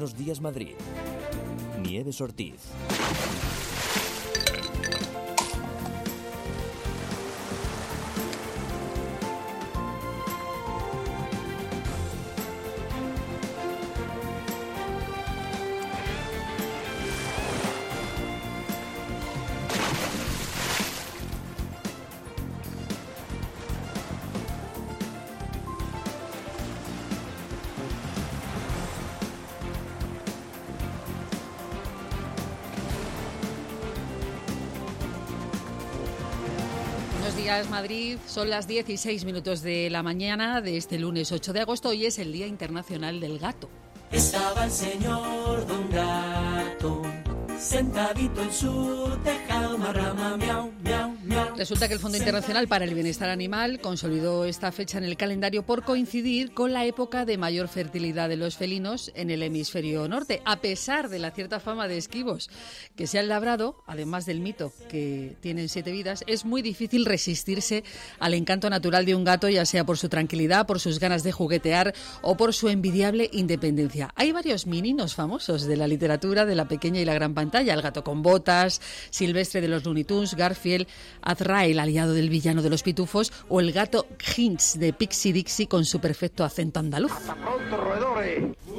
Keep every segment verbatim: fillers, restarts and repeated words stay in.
Buenos Días Madrid. Nieves Ortiz. Buenos días, Madrid. Son las dieciséis minutos de la mañana de este lunes ocho de agosto. Hoy es el Día Internacional del Gato. Estaba el señor Don Gato sentadito en su tejado, marrama, miau, miau, miau. Resulta que el Fondo Internacional para el Bienestar Animal consolidó esta fecha en el calendario por coincidir con la época de mayor fertilidad de los felinos en el hemisferio norte, a pesar de la cierta fama de esquivos que se han labrado, además del mito que tienen siete vidas. Es muy difícil resistirse al encanto natural de un gato, ya sea por su tranquilidad, por sus ganas de juguetear o por su envidiable independencia. Hay varios meninos famosos de la literatura de la pequeña y la gran pantalla: el gato con botas, Silvestre de los Looney Tunes, Garfield, Azrael, aliado del villano de los Pitufos, o el gato Hinch de Pixie Dixie con su perfecto acento andaluz. ¡Hasta pronto, roedores!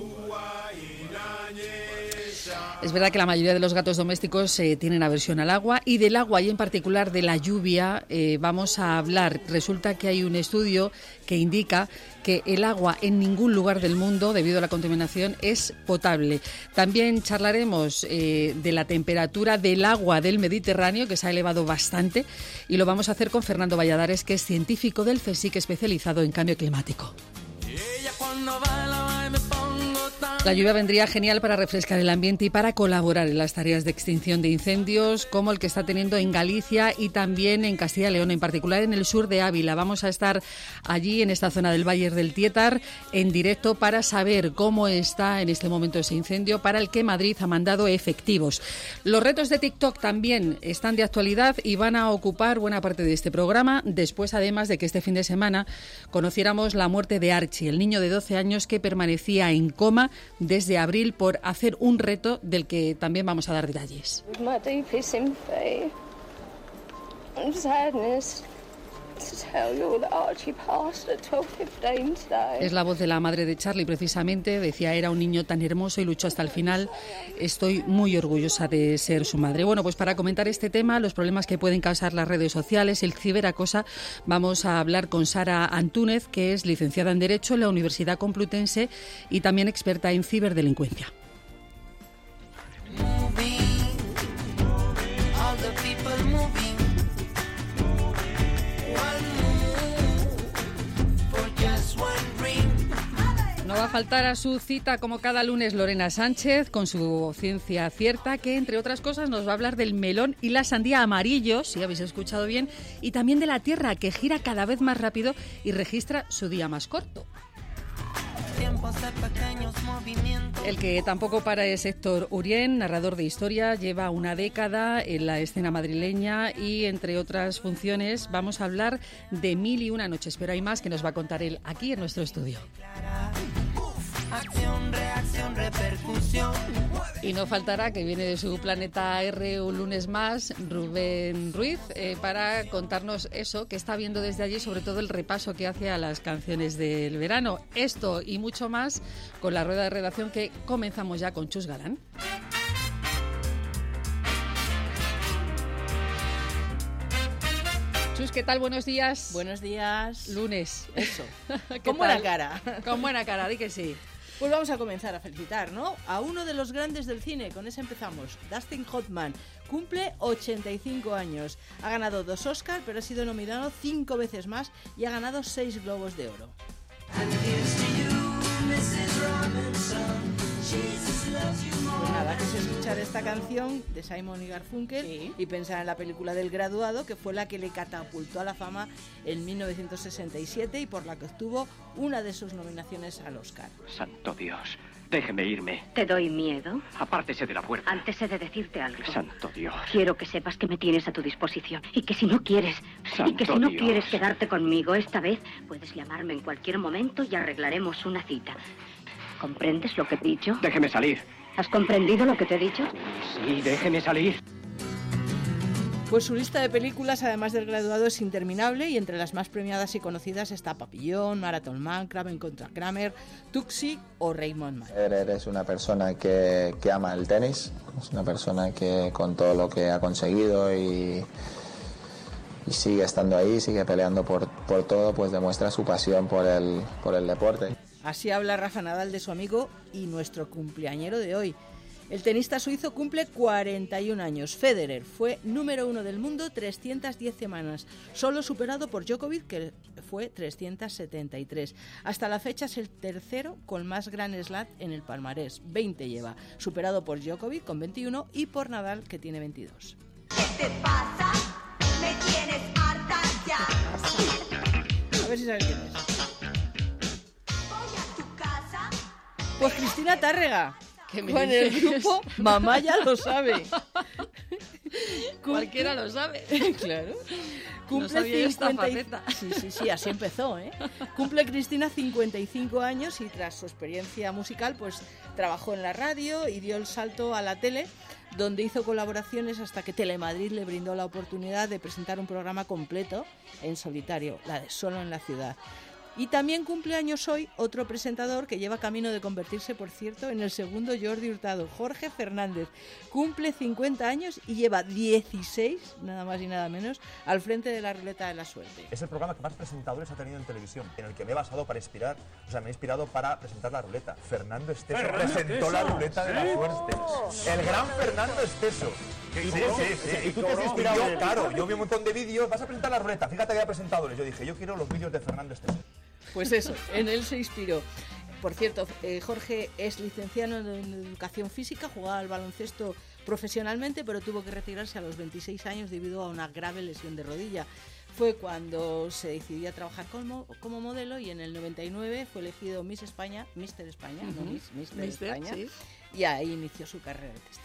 Es verdad que la mayoría de los gatos domésticos eh, tienen aversión al agua, y del agua y en particular de la lluvia eh, vamos a hablar. Resulta que hay un estudio que indica que el agua en ningún lugar del mundo, debido a la contaminación, es potable. También charlaremos eh, de la temperatura del agua del Mediterráneo, que se ha elevado bastante, y lo vamos a hacer con Fernando Valladares, que es científico del CSIC especializado en cambio climático. Ella cuando baila, baila, me pongo tan... La lluvia vendría genial para refrescar el ambiente y para colaborar en las tareas de extinción de incendios, como el que está teniendo en Galicia y también en Castilla y León, en particular en el sur de Ávila. Vamos a estar allí, en esta zona del Valle del Tietar, en directo para saber cómo está en este momento ese incendio, para el que Madrid ha mandado efectivos. Los retos de TikTok también están de actualidad y van a ocupar buena parte de este programa, después además de que este fin de semana conociéramos la muerte de Archie, el niño de doce años que permanecía en coma desde abril por hacer un reto del que también vamos a dar detalles. My deepest sympathy and sadness to tell you that Archie passed at twelve fifteen today. Es la voz de la madre de Charlie, precisamente. Decía, era un niño tan hermoso y luchó hasta el final. Estoy muy orgullosa de ser su madre. Bueno, pues para comentar este tema, los problemas que pueden causar las redes sociales, el ciberacosa, vamos a hablar con Sara Antúnez, que es licenciada en Derecho en la Universidad Complutense y también experta en ciberdelincuencia. No va a faltar a su cita, como cada lunes, Lorena Sánchez, con su ciencia cierta, que entre otras cosas nos va a hablar del melón y la sandía amarillos, si habéis escuchado bien, y también de la Tierra, que gira cada vez más rápido y registra su día más corto. El que tampoco para es Héctor Urien, narrador de historia, lleva una década en la escena madrileña y, entre otras funciones, vamos a hablar de Mil y una noches, pero hay más que nos va a contar él aquí en nuestro estudio. Acción, reacción, repercusión. Y no faltará, que viene de su planeta R un lunes más, Rubén Ruiz, eh, para contarnos eso que está viendo desde allí, sobre todo el repaso que hace a las canciones del verano. Esto y mucho más con la rueda de redacción, que comenzamos ya con Chus Galán. Chus, ¿qué tal? Buenos días. Buenos días. Lunes. Eso. ¿Qué Con buena tal? cara. Con buena cara, di que sí. Pues vamos a comenzar a felicitar, ¿no? A uno de los grandes del cine, con ese empezamos. Dustin Hoffman cumple ochenta y cinco años. Ha ganado dos Oscars, pero ha sido nominado cinco veces más y ha ganado seis Globos de Oro. Pues nada, que es escuchar esta canción de Simon y Garfunkel, sí, y pensar en la película del Graduado, que fue la que le catapultó a la fama en mil novecientos sesenta y siete y por la que obtuvo una de sus nominaciones al Oscar. Santo Dios, déjeme irme. ¿Te doy miedo? Apártese de la puerta. Antes he de decirte algo. Santo Dios. Quiero que sepas que me tienes a tu disposición y que si no quieres, Santo y que si no Dios. quieres quedarte conmigo esta vez, puedes llamarme en cualquier momento y arreglaremos una cita. ¿Comprendes lo que he dicho? Déjeme salir. ¿Has comprendido lo que te he dicho? Sí, déjeme salir. Pues su lista de películas, además del Graduado, es interminable y entre las más premiadas y conocidas está Papillón, Marathon Man, Kraven contra Kramer, Tuxi o Raymond Man. Eres una persona que, que ama el tenis, es una persona que con todo lo que ha conseguido y, y sigue estando ahí, sigue peleando por, por todo, pues demuestra su pasión por el, por el deporte. Así habla Rafa Nadal de su amigo y nuestro cumpleañero de hoy. El tenista suizo cumple cuarenta y un años. Federer fue número uno del mundo trescientas diez semanas, solo superado por Djokovic, que fue trescientas setenta y tres. Hasta la fecha es el tercero con más Grand Slam en el palmarés, veinte lleva, superado por Djokovic con veintiuno y por Nadal, que tiene veintidós. ¿Qué te pasa? Me tienes harta ya. A ver si sabes quién es. Voy a tu casa. Pues Cristina Tárrega. ¿Qué me Con el dices? grupo Mamá ya lo sabe. Cualquiera lo sabe. Claro. No Cumple sabía yo esta cincuenta y... faceta. Sí, sí, sí, así empezó, ¿eh? Cumple Cristina cincuenta y cinco años y tras su experiencia musical, pues trabajó en la radio y dio el salto a la tele, donde hizo colaboraciones hasta que Telemadrid le brindó la oportunidad de presentar un programa completo en solitario, la de Solo en la Ciudad. Y también cumple años hoy otro presentador que lleva camino de convertirse, por cierto, en el segundo Jordi Hurtado, Jorge Fernández. Cumple cincuenta años y lleva dieciséis, nada más y nada menos, al frente de la Ruleta de la Suerte. Es el programa que más presentadores ha tenido en televisión, en el que me he basado para inspirar, o sea, me he inspirado para presentar la ruleta. Fernando Esteso Fernando presentó Esteso. la Ruleta de la Suerte. El gran Fernando Esteso. Sí, sí, sí. ¿Y tú te has inspirado Y en yo, él? claro, yo vi un montón de vídeos, vas a presentar la ruleta, fíjate que había presentadores. Yo dije, yo quiero los vídeos de Fernando Esteso. Pues eso, en él se inspiró. Por cierto, eh, Jorge es licenciado en Educación Física, jugaba al baloncesto profesionalmente, pero tuvo que retirarse a los veintiséis años debido a una grave lesión de rodilla. Fue cuando se decidió a trabajar como, como modelo y en el noventa y nueve fue elegido Miss España, Mister España, uh-huh. no Miss, Mister Mister, España, sí. Y ahí inició su carrera artística.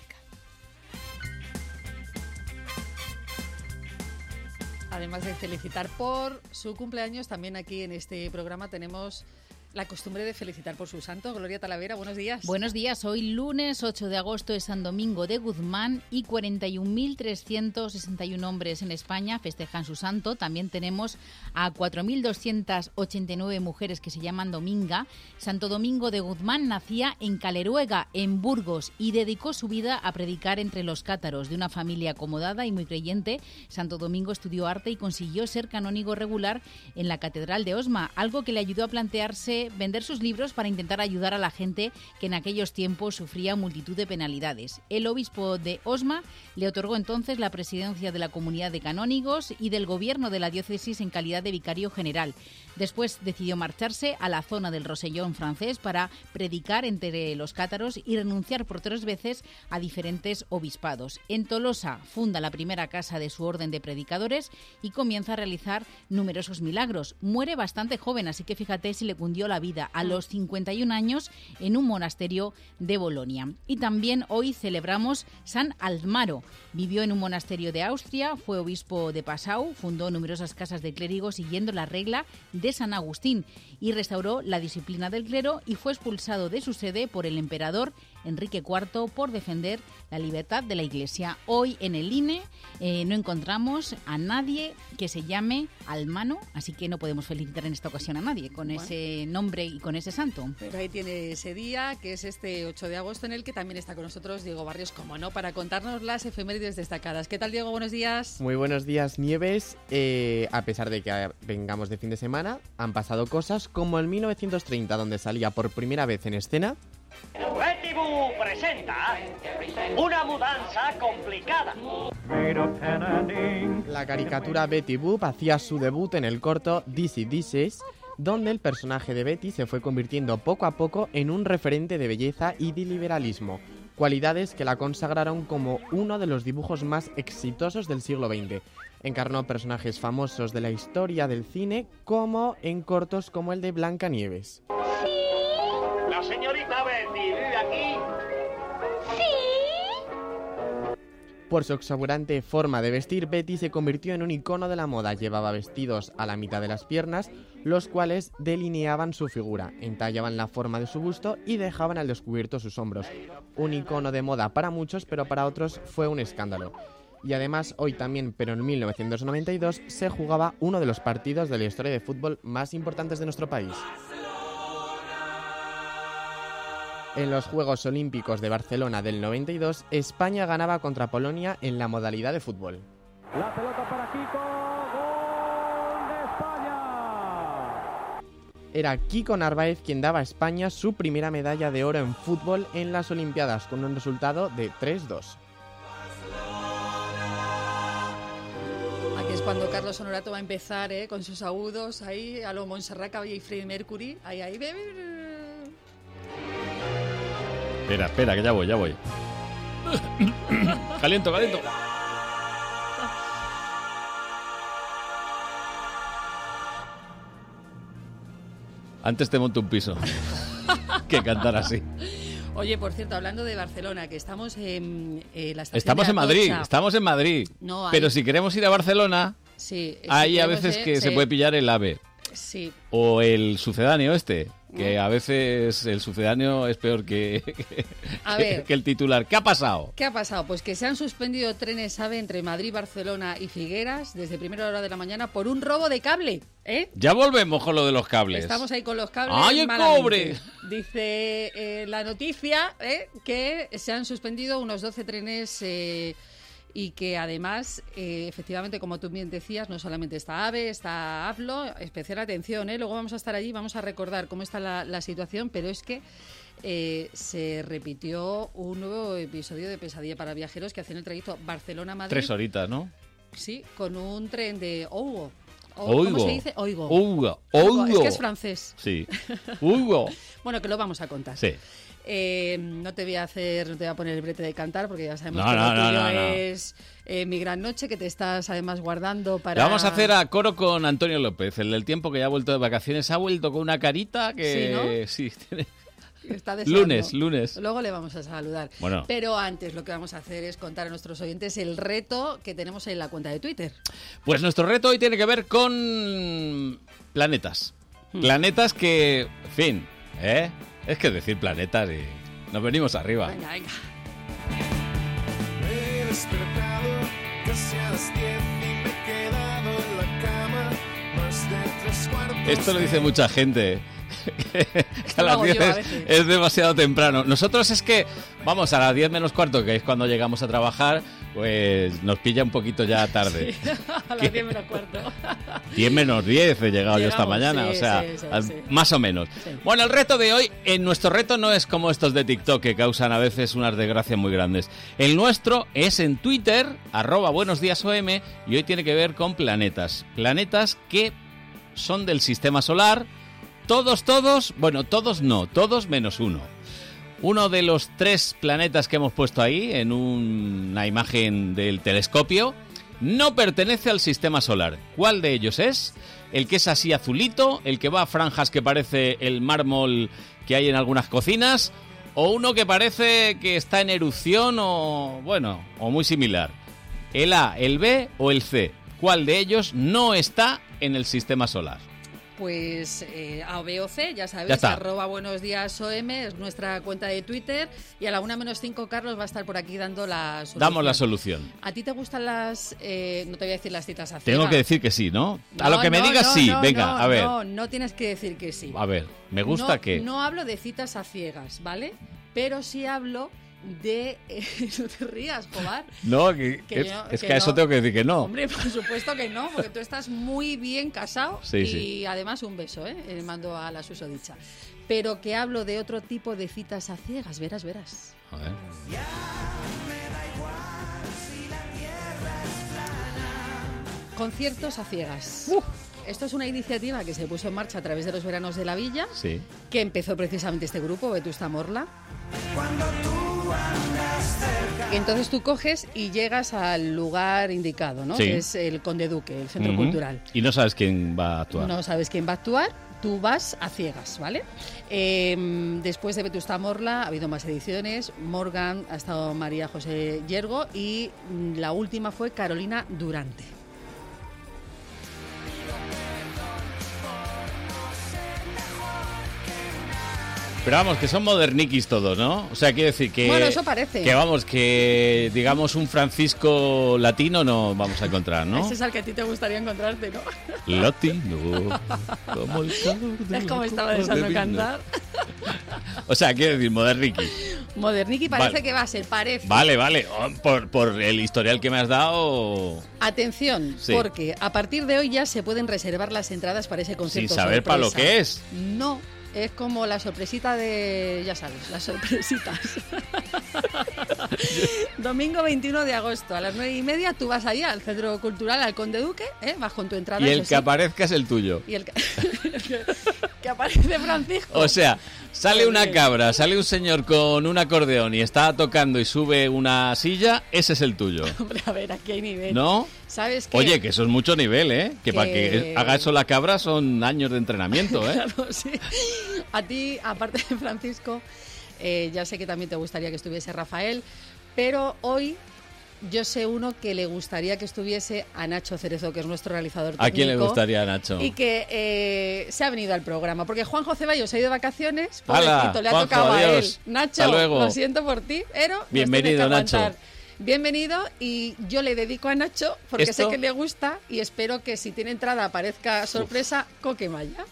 Además de felicitar por su cumpleaños, también aquí en este programa tenemos la costumbre de felicitar por su santo. Gloria Talavera, buenos días. Buenos días. Hoy lunes ocho de agosto es San Domingo de Guzmán y cuarenta y un mil trescientos sesenta y uno hombres en España festejan su santo. También tenemos a cuatro mil doscientas ochenta y nueve mujeres que se llaman Dominga. Santo Domingo de Guzmán nacía en Caleruega, en Burgos, y dedicó su vida a predicar entre los cátaros. De una familia acomodada y muy creyente, Santo Domingo estudió arte y consiguió ser canónigo regular en la Catedral de Osma, algo que le ayudó a plantearse vender sus libros para intentar ayudar a la gente que en aquellos tiempos sufría multitud de penalidades. El obispo de Osma le otorgó entonces la presidencia de la Comunidad de Canónigos y del gobierno de la diócesis en calidad de vicario general. Después decidió marcharse a la zona del Rosellón francés para predicar entre los cátaros y renunciar por tres veces a diferentes obispados. En Tolosa funda la primera casa de su orden de predicadores y comienza a realizar numerosos milagros. Muere bastante joven, así que fíjate si le cundió la vida, a los cincuenta y un años en un monasterio de Bolonia. Y también hoy celebramos San Almaro. Vivió en un monasterio de Austria, fue obispo de Passau, fundó numerosas casas de clérigos siguiendo la regla de San Agustín y restauró la disciplina del clero y fue expulsado de su sede por el emperador Enrique cuarto por defender la libertad de la Iglesia. Hoy en el I N E eh, no encontramos a nadie que se llame Almano, así que no podemos felicitar en esta ocasión a nadie con bueno. ese nombre y con ese santo. Pero ahí tiene ese día, que es este ocho de agosto, en el que también está con nosotros Diego Barrios, como no, para contarnos las efemérides destacadas. ¿Qué tal, Diego? Buenos días. Muy buenos días, Nieves. Eh, a pesar de que vengamos de fin de semana, han pasado cosas como en mil novecientos treinta, donde salía por primera vez en escena Betty Boo presenta una mudanza complicada. La caricatura Betty Boop hacía su debut en el corto Dizzy Dishes, donde el personaje de Betty se fue convirtiendo poco a poco en un referente de belleza y de liberalismo, cualidades que la consagraron como uno de los dibujos más exitosos del siglo veinte. Encarnó personajes famosos de la historia del cine, como en cortos como el de Blancanieves. ¿La señorita Betty vive aquí? Sí. Por su exuberante forma de vestir, Betty se convirtió en un icono de la moda. Llevaba vestidos a la mitad de las piernas, los cuales delineaban su figura, entallaban la forma de su busto y dejaban al descubierto sus hombros. Un icono de moda para muchos, pero para otros fue un escándalo. Y además, hoy también, pero en mil novecientos noventa y dos, se jugaba uno de los partidos de la historia de fútbol más importantes de nuestro país. En los Juegos Olímpicos de Barcelona del noventa y dos, España ganaba contra Polonia en la modalidad de fútbol. La pelota para Kiko, gol de España. Era Kiko Narváez quien daba a España su primera medalla de oro en fútbol en las Olimpiadas, con un resultado de tres dos. Aquí es cuando Carlos Honorato va a empezar, ¿eh? Con sus agudos, ahí, a lo Montserrat Caballé y Freddie Mercury, ahí, ahí, bebé. Espera, espera, que ya voy, ya voy. Caliento, caliento. Antes te monto un piso que cantar así. Oye, por cierto, hablando de Barcelona, que estamos en eh, la estación Estamos de en Madrid, Atocha. estamos en Madrid. No, hay... Pero si queremos ir a Barcelona, sí, hay si a queremos, veces eh, que sí. se puede pillar el AVE. Sí. O el sucedáneo este, que a veces el sucedáneo es peor que, que, A ver. que el titular. ¿Qué ha pasado? ¿Qué ha pasado? Pues que se han suspendido trenes AVE entre Madrid, Barcelona y Figueras desde primera hora de la mañana por un robo de cable, ¿eh? Ya volvemos con lo de los cables. Estamos ahí con los cables. ¡Ay, el malamente. cobre! Dice eh, la noticia eh, que se han suspendido unos doce trenes eh, y que además, eh, efectivamente, como tú bien decías, no solamente está AVE, está AFLO, especial atención, ¿eh? Luego vamos a estar allí, vamos a recordar cómo está la, la situación, pero es que eh, se repitió un nuevo episodio de Pesadilla para Viajeros que hacen el trayecto Barcelona-Madrid. Tres horitas, ¿no? Sí, con un tren de Ougo. O, Oigo. ¿Cómo se dice? Oigo. Oigo. Oigo. Es Oigo. que es francés. Sí. Oigo. Bueno, que lo vamos a contar. Sí. Eh, no te voy a hacer, no te voy a poner el brete de cantar porque ya sabemos No, que no, lo no, tuyo no, no. es eh, Mi Gran Noche, que te estás además guardando para... La vamos a hacer a coro con Antonio López, el del tiempo que ya ha vuelto de vacaciones. Ha vuelto con una carita que... Sí, ¿no? Sí, tiene... Está deseando. Lunes, lunes. Luego le vamos a saludar. Bueno. Pero antes lo que vamos a hacer es contar a nuestros oyentes el reto que tenemos en la cuenta de Twitter. Pues nuestro reto hoy tiene que ver con planetas. Hmm. Planetas que, en fin, ¿eh? Es que decir planetas y nos venimos arriba. Venga, venga. Me he despertado casi a las diez y me he quedado en la cama más de tres cuartos. Esto lo dice mucha gente. Que a lo las hago yo diez a es, veces. es demasiado temprano. Nosotros es que, vamos, a las diez menos cuarto, que es cuando llegamos a trabajar, pues nos pilla un poquito ya tarde. Sí, a las diez menos cuarto. diez menos diez he llegado yo esta Llegamos, mañana, sí, o sea, sí, sí, al- sí. más o menos. Sí. Bueno, el reto de hoy, en nuestro reto no es como estos de TikTok que causan a veces unas desgracias muy grandes. El nuestro es en Twitter, arroba buenos días O M, y hoy tiene que ver con planetas. Planetas que son del sistema solar. Todos, todos, bueno, todos no, todos menos uno. Uno de los tres planetas que hemos puesto ahí en un- una imagen del telescopio no pertenece al sistema solar. ¿Cuál de ellos es? El que es así azulito, el que va a franjas que parece el mármol que hay en algunas cocinas, o uno que parece que está en erupción o, bueno, o muy similar. ¿El A, el B o el C? ¿Cuál de ellos no está en el sistema solar? Pues eh, A, B o C, ya sabéis, Ya está. arroba buenos días O M es nuestra cuenta de Twitter y a la una menos cinco Carlos va a estar por aquí dando la solución. Damos la solución. ¿A ti te gustan las, eh, no te voy a decir las citas a Tengo ciegas? que decir que sí, ¿no? A No, lo que me no, digas no, sí, no, venga, no, a ver. No, no tienes que decir que sí. A ver, me gusta no, que... No hablo de citas a ciegas, ¿vale? Pero sí hablo de... eh, no te rías, Jobar. No, que, Que es, yo- es que que a eso no. tengo que decir que no. Hombre, por supuesto que no, porque tú estás muy bien casado Sí, y sí. además un beso, ¿eh? Le mando a la susodicha. Pero que hablo de otro tipo de citas a ciegas, verás, verás. A ver. Conciertos a ciegas. Esto es una iniciativa que se puso en marcha a través de los veranos de la Villa, Sí. que empezó precisamente este grupo, Vetusta Morla. Y entonces tú coges y llegas al lugar indicado, ¿no? Sí. Que es el Conde Duque, el centro Ujú. cultural. Y no sabes quién va a actuar. No sabes quién va a actuar, tú vas a ciegas, ¿vale? Eh, después de Vetusta Morla ha habido más ediciones. Morgan, ha estado María José Yergo y la última fue Carolina Durante. Pero vamos, que son moderniquis todos, ¿no? O sea, quiero decir que... Bueno, eso parece. Que vamos, que digamos un Francisco latino no vamos a encontrar, ¿no? Ese es al que a ti te gustaría encontrarte, ¿no? Latino, como el calor de Es como la estaba copa deseando de vino. cantar. O sea, quiero decir, moderniqui. Moderniqui parece Vale. que va a ser, parece. Vale, vale. Oh, por, por el historial que me has dado... Atención, Sí. porque a partir de hoy ya se pueden reservar las entradas para ese Sin concierto saber para lo sorpresa. que es. No, es como la sorpresita de... ya sabes, las sorpresitas. Domingo veintiuno de agosto, a las nueve y media, tú vas allá al Centro Cultural, al Conde Duque, ¿eh? Vas con tu entrada. Y el eso que sí. aparezca es el tuyo. Y el que, que aparece Francisco. O sea, sale una cabra, sale un señor con un acordeón y está tocando y sube una silla, ese es el tuyo. Hombre, a ver, aquí hay nivel. ¿No? ¿Sabes qué? Oye, que eso es mucho nivel, ¿eh? Que, Que- para que haga eso la cabra son años de entrenamiento, ¿eh? Claro, sí. A ti, aparte de Francisco, eh, ya sé que también te gustaría que estuviese Rafael, pero hoy yo sé uno que le gustaría que estuviese a Nacho Cerezo, que es nuestro realizador técnico. ¿A quién le gustaría, Nacho? Y que eh, se ha venido al programa, porque Juanjo Ceballos se ha ido de vacaciones, ¡Hala! pobrecito, le ha Juanjo, tocado a él. adiós. Nacho, Hasta luego. lo siento por ti, pero nos Bienvenido, tienes que Nacho. aguantar. Bienvenido, y yo le dedico a Nacho porque ¿Esto? sé que le gusta y espero que si tiene entrada aparezca sorpresa Coquemaya.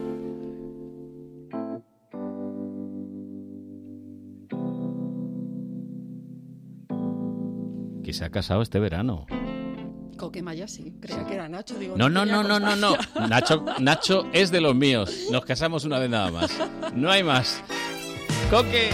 Que se ha casado este verano. Coquemaya sí, creía que era Nacho. Digo, No, no, tenía no, no, no, no. constancia. Nacho, Nacho es de los míos. Nos casamos una vez nada más. No hay más. Coque.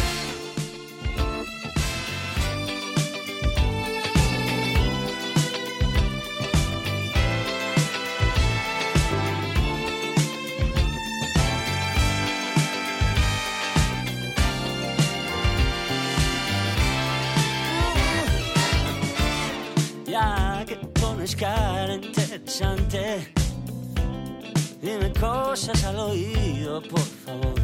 Ya que pones cara interesante, dime cosas al oído, por favor.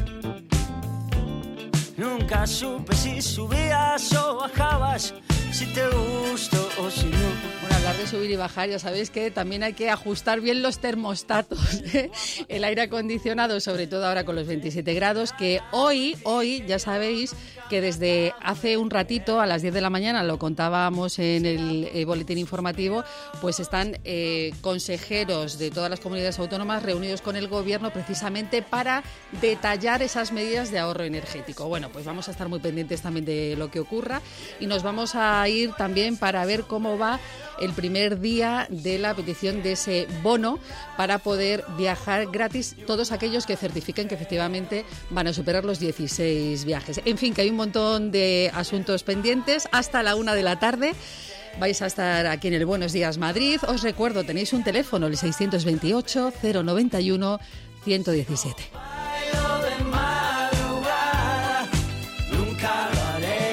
Nunca supe si subías o bajabas, si te gustó o si no. Bueno, hablar de subir y bajar, ya sabéis que también hay que ajustar bien los termostatos, ¿eh? El aire acondicionado, sobre todo ahora con los veintisiete grados, que hoy, hoy ya sabéis que desde hace un ratito, a las diez de la mañana, lo contábamos en el eh, boletín informativo, pues están eh, consejeros de todas las comunidades autónomas reunidos con el gobierno precisamente para detallar esas medidas de ahorro energético. Bueno, pues vamos a estar muy pendientes también de lo que ocurra y nos vamos a ir también para ver cómo va el primer día de la petición de ese bono para poder viajar gratis todos aquellos que certifiquen que efectivamente van a superar los dieciséis viajes. En fin, que hay un montón de asuntos pendientes hasta la una de la tarde. Vais a estar aquí en el Buenos Días Madrid. Os recuerdo, tenéis un teléfono, el seiscientos veintiocho, cero noventa y uno, ciento diecisiete. Bailo de madrugada, nunca lo haré.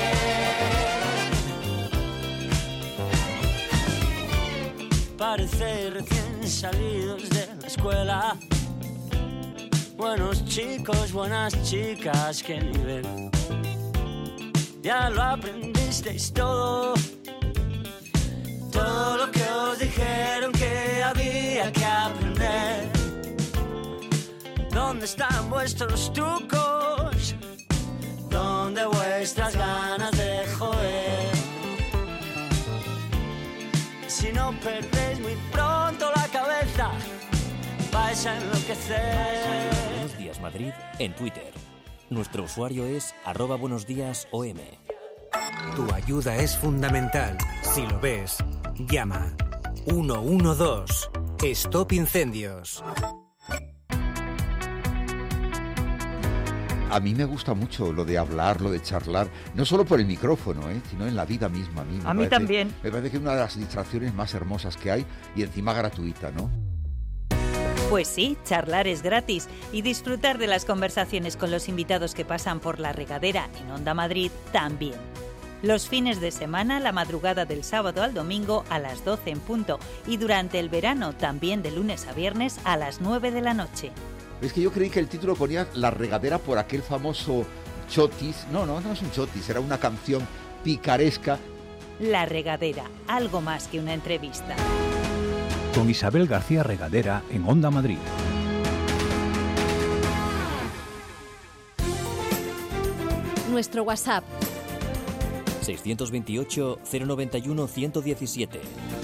Parece recién salidos de la escuela. Buenos chicos, buenas chicas, qué nivel. Ya lo aprendisteis todo. Todo lo que os dijeron que había que aprender. ¿Dónde están vuestros trucos? ¿Dónde vuestras ganas de joder? Si no perdéis muy pronto la cabeza, vais a enloquecer. Buenos Días Madrid en Twitter. Nuestro usuario es arroba buenos días O M. Tu ayuda es fundamental. Si lo ves, llama. uno uno dos. Stop Incendios. A mí me gusta mucho lo de hablar, lo de charlar, no solo por el micrófono, ¿eh? sino en la vida misma. A mí, me A mí parece- también. Me parece que es una de las distracciones más hermosas que hay y encima gratuita, ¿no? Pues sí, charlar es gratis y disfrutar de las conversaciones con los invitados que pasan por la regadera en Onda Madrid también. Los fines de semana, la madrugada del sábado al domingo a las doce en punto y durante el verano también de lunes a viernes a las nueve de la noche. Es que yo creí que el título ponía La regadera por aquel famoso chotis. No, no, no es un chotis, era una canción picaresca. La regadera, algo más que una entrevista. Con Isabel García Regadera en Onda Madrid. Nuestro WhatsApp seiscientos veintiocho, cero noventa y uno, ciento diecisiete.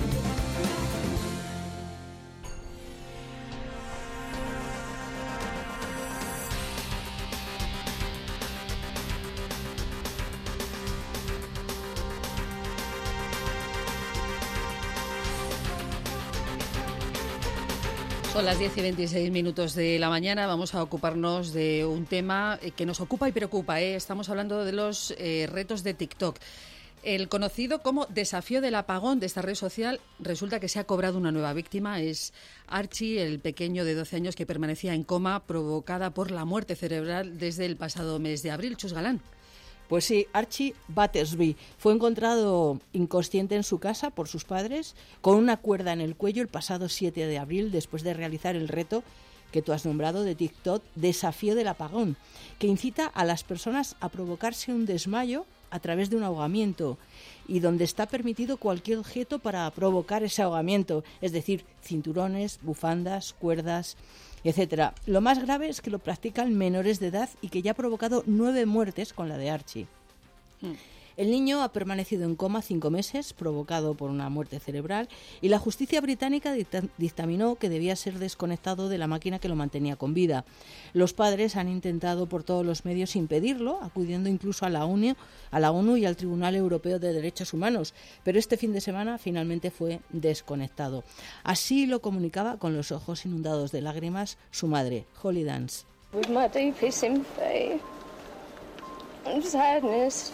Son las diez y veintiséis minutos de la mañana. Vamos a ocuparnos de un tema que nos ocupa y preocupa, ¿eh? Estamos hablando de los eh, retos de TikTok. El conocido como desafío del apagón de esta red social resulta que se ha cobrado una nueva víctima. Es Archie, el pequeño de doce años que permanecía en coma provocada por la muerte cerebral desde el pasado mes de abril. Chus Galán. Pues sí, Archie Battersby fue encontrado inconsciente en su casa por sus padres con una cuerda en el cuello el pasado siete de abril después de realizar el reto que tú has nombrado de TikTok, Desafío del Apagón, que incita a las personas a provocarse un desmayo a través de un ahogamiento y donde está permitido cualquier objeto para provocar ese ahogamiento, es decir, cinturones, bufandas, cuerdas, etcétera. Lo más grave es que lo practican menores de edad y que ya ha provocado nueve muertes con la de Archie. Mm. El niño ha permanecido en coma cinco meses, provocado por una muerte cerebral, y la justicia británica dictaminó que debía ser desconectado de la máquina que lo mantenía con vida. Los padres han intentado por todos los medios impedirlo, acudiendo incluso a la ONU, a la ONU y al Tribunal Europeo de Derechos Humanos, pero este fin de semana finalmente fue desconectado. Así lo comunicaba con los ojos inundados de lágrimas su madre, Holly Dance. With my deepest sympathy and sadness.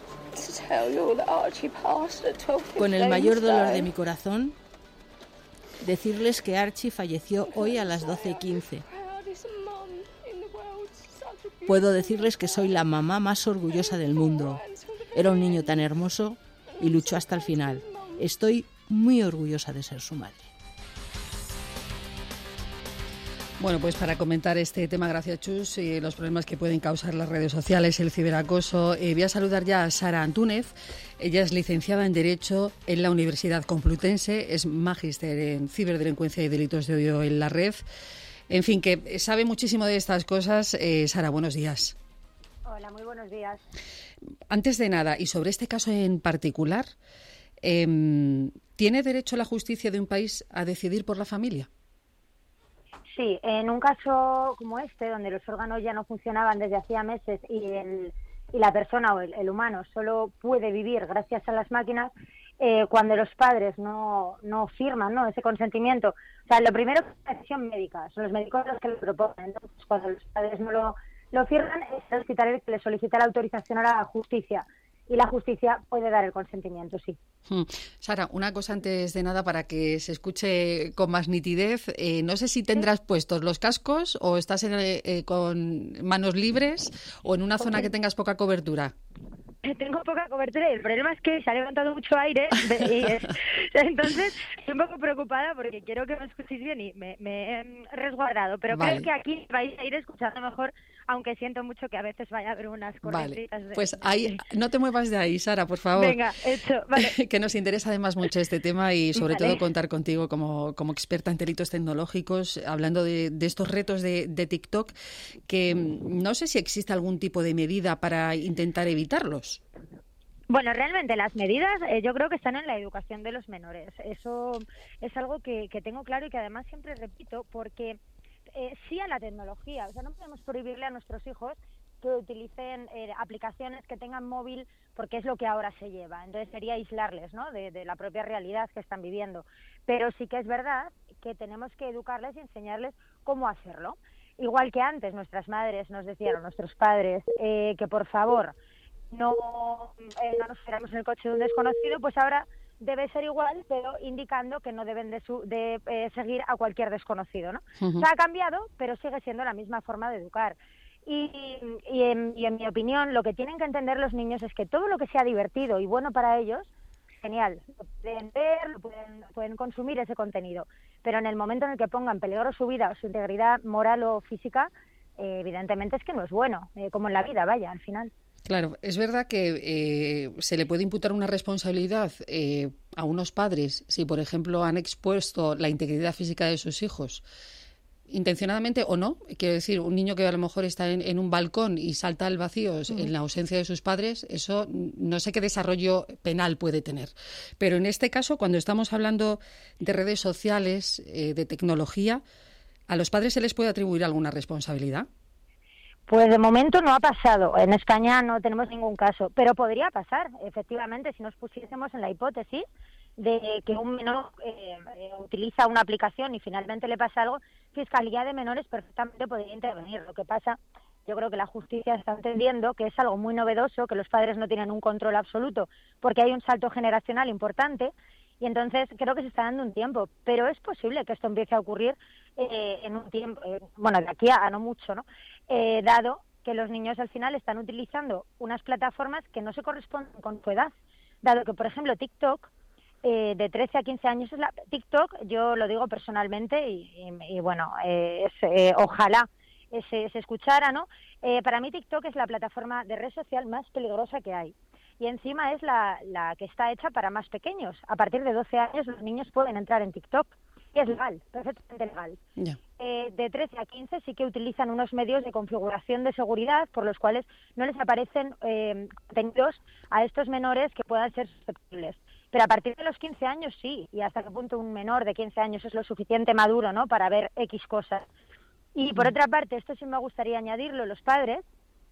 Con el mayor dolor de mi corazón, decirles que Archie falleció hoy a las doce y quince. Puedo decirles que soy la mamá más orgullosa del mundo. Era un niño tan hermoso y luchó hasta el final. Estoy muy orgullosa de ser su madre. Bueno, pues para comentar este tema, gracias Chus, y los problemas que pueden causar las redes sociales, el ciberacoso, eh, voy a saludar ya a Sara Antúnez. Ella es licenciada en Derecho en la Universidad Complutense, es magíster en ciberdelincuencia y delitos de odio en la red. En fin, que sabe muchísimo de estas cosas. Eh, Sara, buenos días. Hola, muy buenos días. Antes de nada, y sobre este caso en particular, eh, ¿tiene derecho la justicia de un país a decidir por la familia? Sí, en un caso como este, donde los órganos ya no funcionaban desde hacía meses y, el, y la persona o el, el humano solo puede vivir gracias a las máquinas, eh, cuando los padres no, no firman, ¿no?, ese consentimiento. O sea, lo primero es una decisión médica, son los médicos los que lo proponen. Entonces, cuando los padres no lo, lo firman, es el hospital el que le solicita la autorización a la justicia. Y la justicia puede dar el consentimiento, sí. Hmm. Sara, una cosa antes de nada para que se escuche con más nitidez. Eh, no sé si tendrás puestos los cascos o estás en, eh, con manos libres o en una zona que tengas poca cobertura. Tengo poca cobertura y el problema es que se ha levantado mucho aire y, entonces estoy un poco preocupada porque quiero que me escuchéis bien y me, me he resguardado, pero vale. Creo que aquí vais a ir escuchando mejor, aunque siento mucho que a veces vaya a haber unas corrientitas. Vale. Pues ahí, no te muevas de ahí, Sara, por favor. Venga, hecho, vale. Que nos interesa además mucho este tema y sobre vale. todo contar contigo como, como experta en delitos tecnológicos, hablando de, de estos retos de, de TikTok, que no sé si existe algún tipo de medida para intentar evitarlos. Bueno, realmente las medidas eh, yo creo que están en la educación de los menores. Eso es algo que, que tengo claro y que además siempre repito, porque eh, sí a la tecnología. O sea, no podemos prohibirle a nuestros hijos que utilicen eh, aplicaciones que tengan móvil porque es lo que ahora se lleva. Entonces sería aislarles, ¿no?, de, de la propia realidad que están viviendo. Pero sí que es verdad que tenemos que educarles y enseñarles cómo hacerlo. Igual que antes nuestras madres nos decían, nuestros padres, eh, que por favor no, eh, no nos fuéramos en el coche de un desconocido, pues ahora debe ser igual, pero indicando que no deben de, su, de eh, seguir a cualquier desconocido, ¿no? Uh-huh. O sea, ha cambiado, pero sigue siendo la misma forma de educar. Y, y, en, y en mi opinión, lo que tienen que entender los niños es que todo lo que sea divertido y bueno para ellos, genial, lo pueden ver, lo pueden, pueden consumir ese contenido, pero en el momento en el que ponga en peligro su vida o su integridad moral o física, eh, evidentemente es que no es bueno, eh, como en la vida, vaya, al final. Claro, es verdad que eh, se le puede imputar una responsabilidad eh, a unos padres si, por ejemplo, han expuesto la integridad física de sus hijos, intencionadamente o no. Quiero decir, un niño que a lo mejor está en, en un balcón y salta al vacío uh-huh. en la ausencia de sus padres, eso no sé qué desarrollo penal puede tener. Pero en este caso, cuando estamos hablando de redes sociales, eh, de tecnología, ¿a los padres se les puede atribuir alguna responsabilidad? Pues de momento no ha pasado. En España no tenemos ningún caso, pero podría pasar, efectivamente, si nos pusiésemos en la hipótesis de que un menor eh, eh, utiliza una aplicación y finalmente le pasa algo, Fiscalía de Menores perfectamente podría intervenir. Lo que pasa, yo creo que la justicia está entendiendo que es algo muy novedoso, que los padres no tienen un control absoluto, porque hay un salto generacional importante, y entonces creo que se está dando un tiempo, pero es posible que esto empiece a ocurrir eh, en un tiempo, eh, bueno, de aquí a, a no mucho, ¿no? Eh, dado que los niños al final están utilizando unas plataformas que no se corresponden con su edad, dado que, por ejemplo, TikTok, eh, de trece a quince años es la TikTok, yo lo digo personalmente y, y, y bueno, eh, es, eh, ojalá se, se escuchara, ¿no? Eh, para mí TikTok es la plataforma de red social más peligrosa que hay. Y encima es la, la que está hecha para más pequeños. A partir de doce años los niños pueden entrar en TikTok. Y es legal, perfectamente legal. Yeah. Eh, de trece a quince sí que utilizan unos medios de configuración de seguridad por los cuales no les aparecen eh, contenidos a estos menores que puedan ser susceptibles. Pero a partir de los quince años sí. Y hasta qué punto un menor de quince años es lo suficiente maduro, ¿no?, para ver X cosas. Y por otra parte, esto sí me gustaría añadirlo, los padres,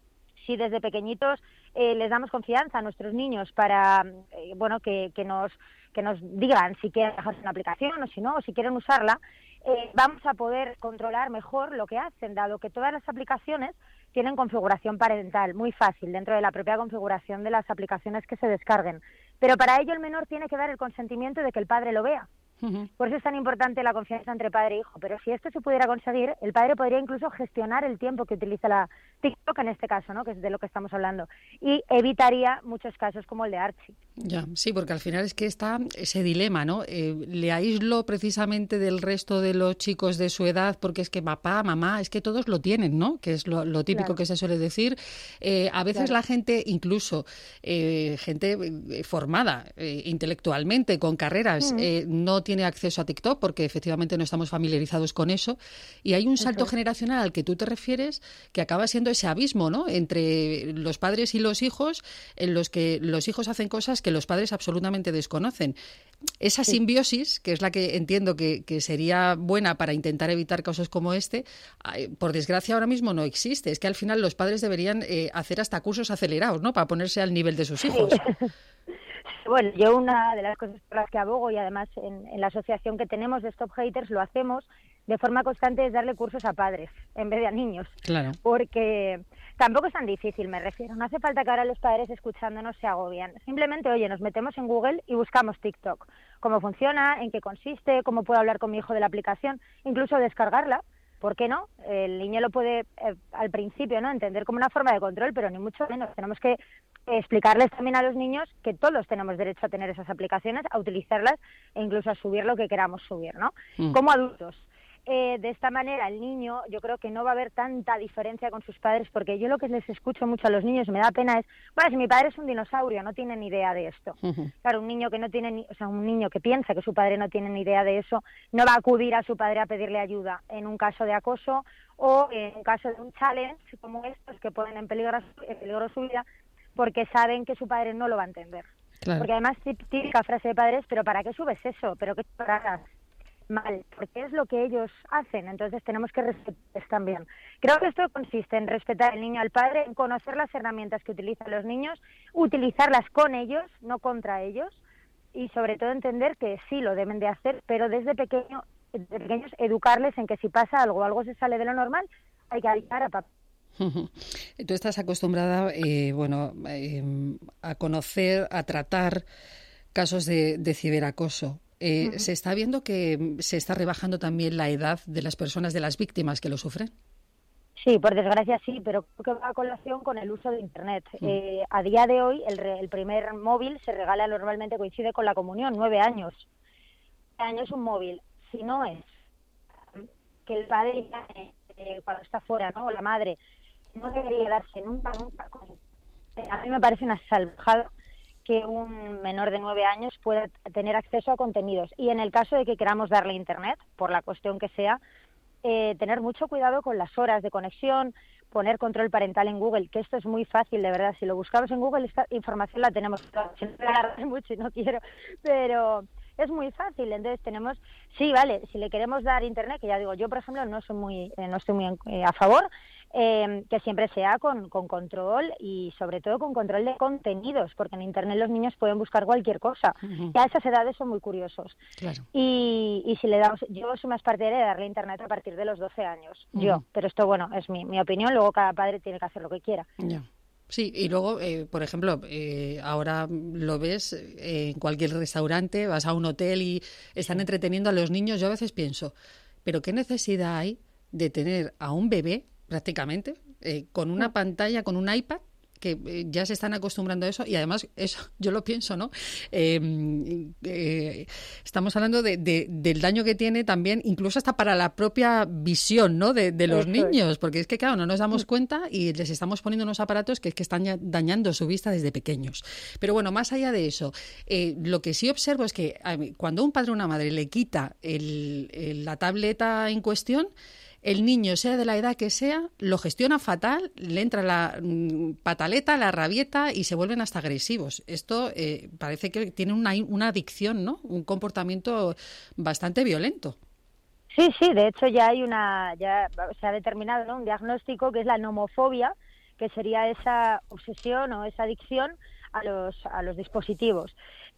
si desde pequeñitos eh, les damos confianza a nuestros niños para eh, bueno que, que nos que nos digan si quieren bajarse una aplicación o si no, o si quieren usarla, eh, vamos a poder controlar mejor lo que hacen, dado que todas las aplicaciones tienen configuración parental muy fácil dentro de la propia configuración de las aplicaciones que se descarguen. Pero para ello el menor tiene que dar el consentimiento de que el padre lo vea. Uh-huh. Por eso es tan importante la confianza entre padre e hijo. Pero si esto se pudiera conseguir, el padre podría incluso gestionar el tiempo que utiliza la TikTok en este caso, ¿no?, que es de lo que estamos hablando, y evitaría muchos casos como el de Archie. Ya, sí, porque al final es que está ese dilema, ¿no? Eh, le aíslo precisamente del resto de los chicos de su edad, porque es que papá, mamá, es que todos lo tienen, ¿no? Que es lo, lo típico claro. que se suele decir. Eh, a veces claro. la gente, incluso eh, gente formada eh, intelectualmente, con carreras, uh-huh. eh, no tiene acceso a TikTok porque efectivamente no estamos familiarizados con eso. Y hay un salto uh-huh. generacional al que tú te refieres que acaba siendo ese abismo, ¿no?, entre los padres y los hijos, en los que los hijos hacen cosas que los padres absolutamente desconocen. Esa sí. simbiosis, que es la que entiendo que, que sería buena para intentar evitar casos como este, por desgracia ahora mismo no existe. Es que al final los padres deberían eh, hacer hasta cursos acelerados, ¿no?, para ponerse al nivel de sus hijos. Sí. Bueno, yo una de las cosas por las que abogo, y además en, en la asociación que tenemos de Stop Haters lo hacemos de forma constante, es darle cursos a padres en vez de a niños. Claro. Porque tampoco es tan difícil, me refiero. No hace falta que ahora los padres escuchándonos se agobian. Simplemente, oye, nos metemos en Google y buscamos TikTok. Cómo funciona, en qué consiste, cómo puedo hablar con mi hijo de la aplicación, incluso descargarla. ¿Por qué no? El niño lo puede, eh, al principio, ¿no?, entender como una forma de control, pero ni mucho menos. Tenemos que explicarles también a los niños que todos tenemos derecho a tener esas aplicaciones, a utilizarlas e incluso a subir lo que queramos subir, ¿no? Mm. Como adultos. Eh, de esta manera el niño, yo creo que no va a haber tanta diferencia con sus padres, porque yo lo que les escucho mucho a los niños y me da pena es, bueno, si mi padre es un dinosaurio, no tiene ni idea de esto. Uh-huh. Claro, un niño que no tiene ni, o sea, un niño que piensa que su padre no tiene ni idea de eso, no va a acudir a su padre a pedirle ayuda en un caso de acoso o en un caso de un challenge como estos que ponen en peligro, en peligro su vida, porque saben que su padre no lo va a entender. Claro. Porque además, típica frase de padres, pero ¿para qué subes eso? ¿Pero qué chorradas? Mal, porque es lo que ellos hacen, entonces tenemos que respetarles también. Creo que esto consiste en respetar al niño al padre, en conocer las herramientas que utilizan los niños, utilizarlas con ellos, no contra ellos, y sobre todo entender que sí lo deben de hacer, pero desde pequeño, desde pequeños educarles en que si pasa algo, algo se sale de lo normal, hay que avisar a papá. Tú estás acostumbrada, eh, bueno, eh, a conocer, a tratar casos de, de ciberacoso. Eh, uh-huh. ¿Se está viendo que se está rebajando también la edad de las personas, de las víctimas que lo sufren? Sí, por desgracia sí, pero creo que va a colación con el uso de Internet. Uh-huh. Eh, a día de hoy, el, re, el primer móvil se regala normalmente, coincide con la comunión, nueve años. Nueve años un móvil. si no es que el padre ya, eh, cuando está fuera, ¿no? O la madre, no debería darse nunca, nunca. Con... A mí me parece una salvajada que un menor de nueve años pueda tener acceso a contenidos. Y en el caso de que queramos darle internet, por la cuestión que sea, eh, tener mucho cuidado con las horas de conexión, poner control parental en Google, que esto es muy fácil, de verdad. Si lo buscamos en Google, esta información la tenemos. Si no me agarras mucho y no quiero, pero es muy fácil. Entonces tenemos, sí, vale, si le queremos dar internet, que ya digo, yo por ejemplo no soy muy, eh, no estoy muy eh, a favor, eh, que siempre sea con, con control y sobre todo con control de contenidos, porque en internet los niños pueden buscar cualquier cosa. Ujú. Y a esas edades son muy curiosos. Claro. Y, y si le damos, yo soy más partidaria de darle internet a partir de los doce años, yo, Ujú. pero esto, bueno, es mi, mi opinión, luego cada padre tiene que hacer lo que quiera. Ya. Sí, y luego, eh, por ejemplo, eh, ahora lo ves eh, en cualquier restaurante, vas a un hotel y están entreteniendo a los niños. Yo a veces pienso, ¿pero qué necesidad hay de tener a un bebé, prácticamente, eh, con una pantalla, con un iPad, que eh, ya se están acostumbrando a eso? Y además, eso yo lo pienso, ¿no? Eh, eh, estamos hablando de, de- del daño que tiene también, incluso hasta para la propia visión, ¿no? De, de los Eso es. niños, porque es que, claro, no nos damos cuenta y les estamos poniendo unos aparatos que, que están ya dañando su vista desde pequeños. Pero bueno, más allá de eso, eh, lo que sí observo es que a mí, cuando un padre o una madre le quita el- el- la tableta en cuestión, el niño, sea de la edad que sea, lo gestiona fatal, le entra la mm, pataleta, la rabieta y se vuelven hasta agresivos. Esto eh, parece que tiene una, una adicción, ¿no? Un comportamiento bastante violento. Sí, sí, de hecho ya hay una, ya se ha determinado, ¿no?, un diagnóstico que es la nomofobia, que sería esa obsesión o esa adicción a los, a los dispositivos.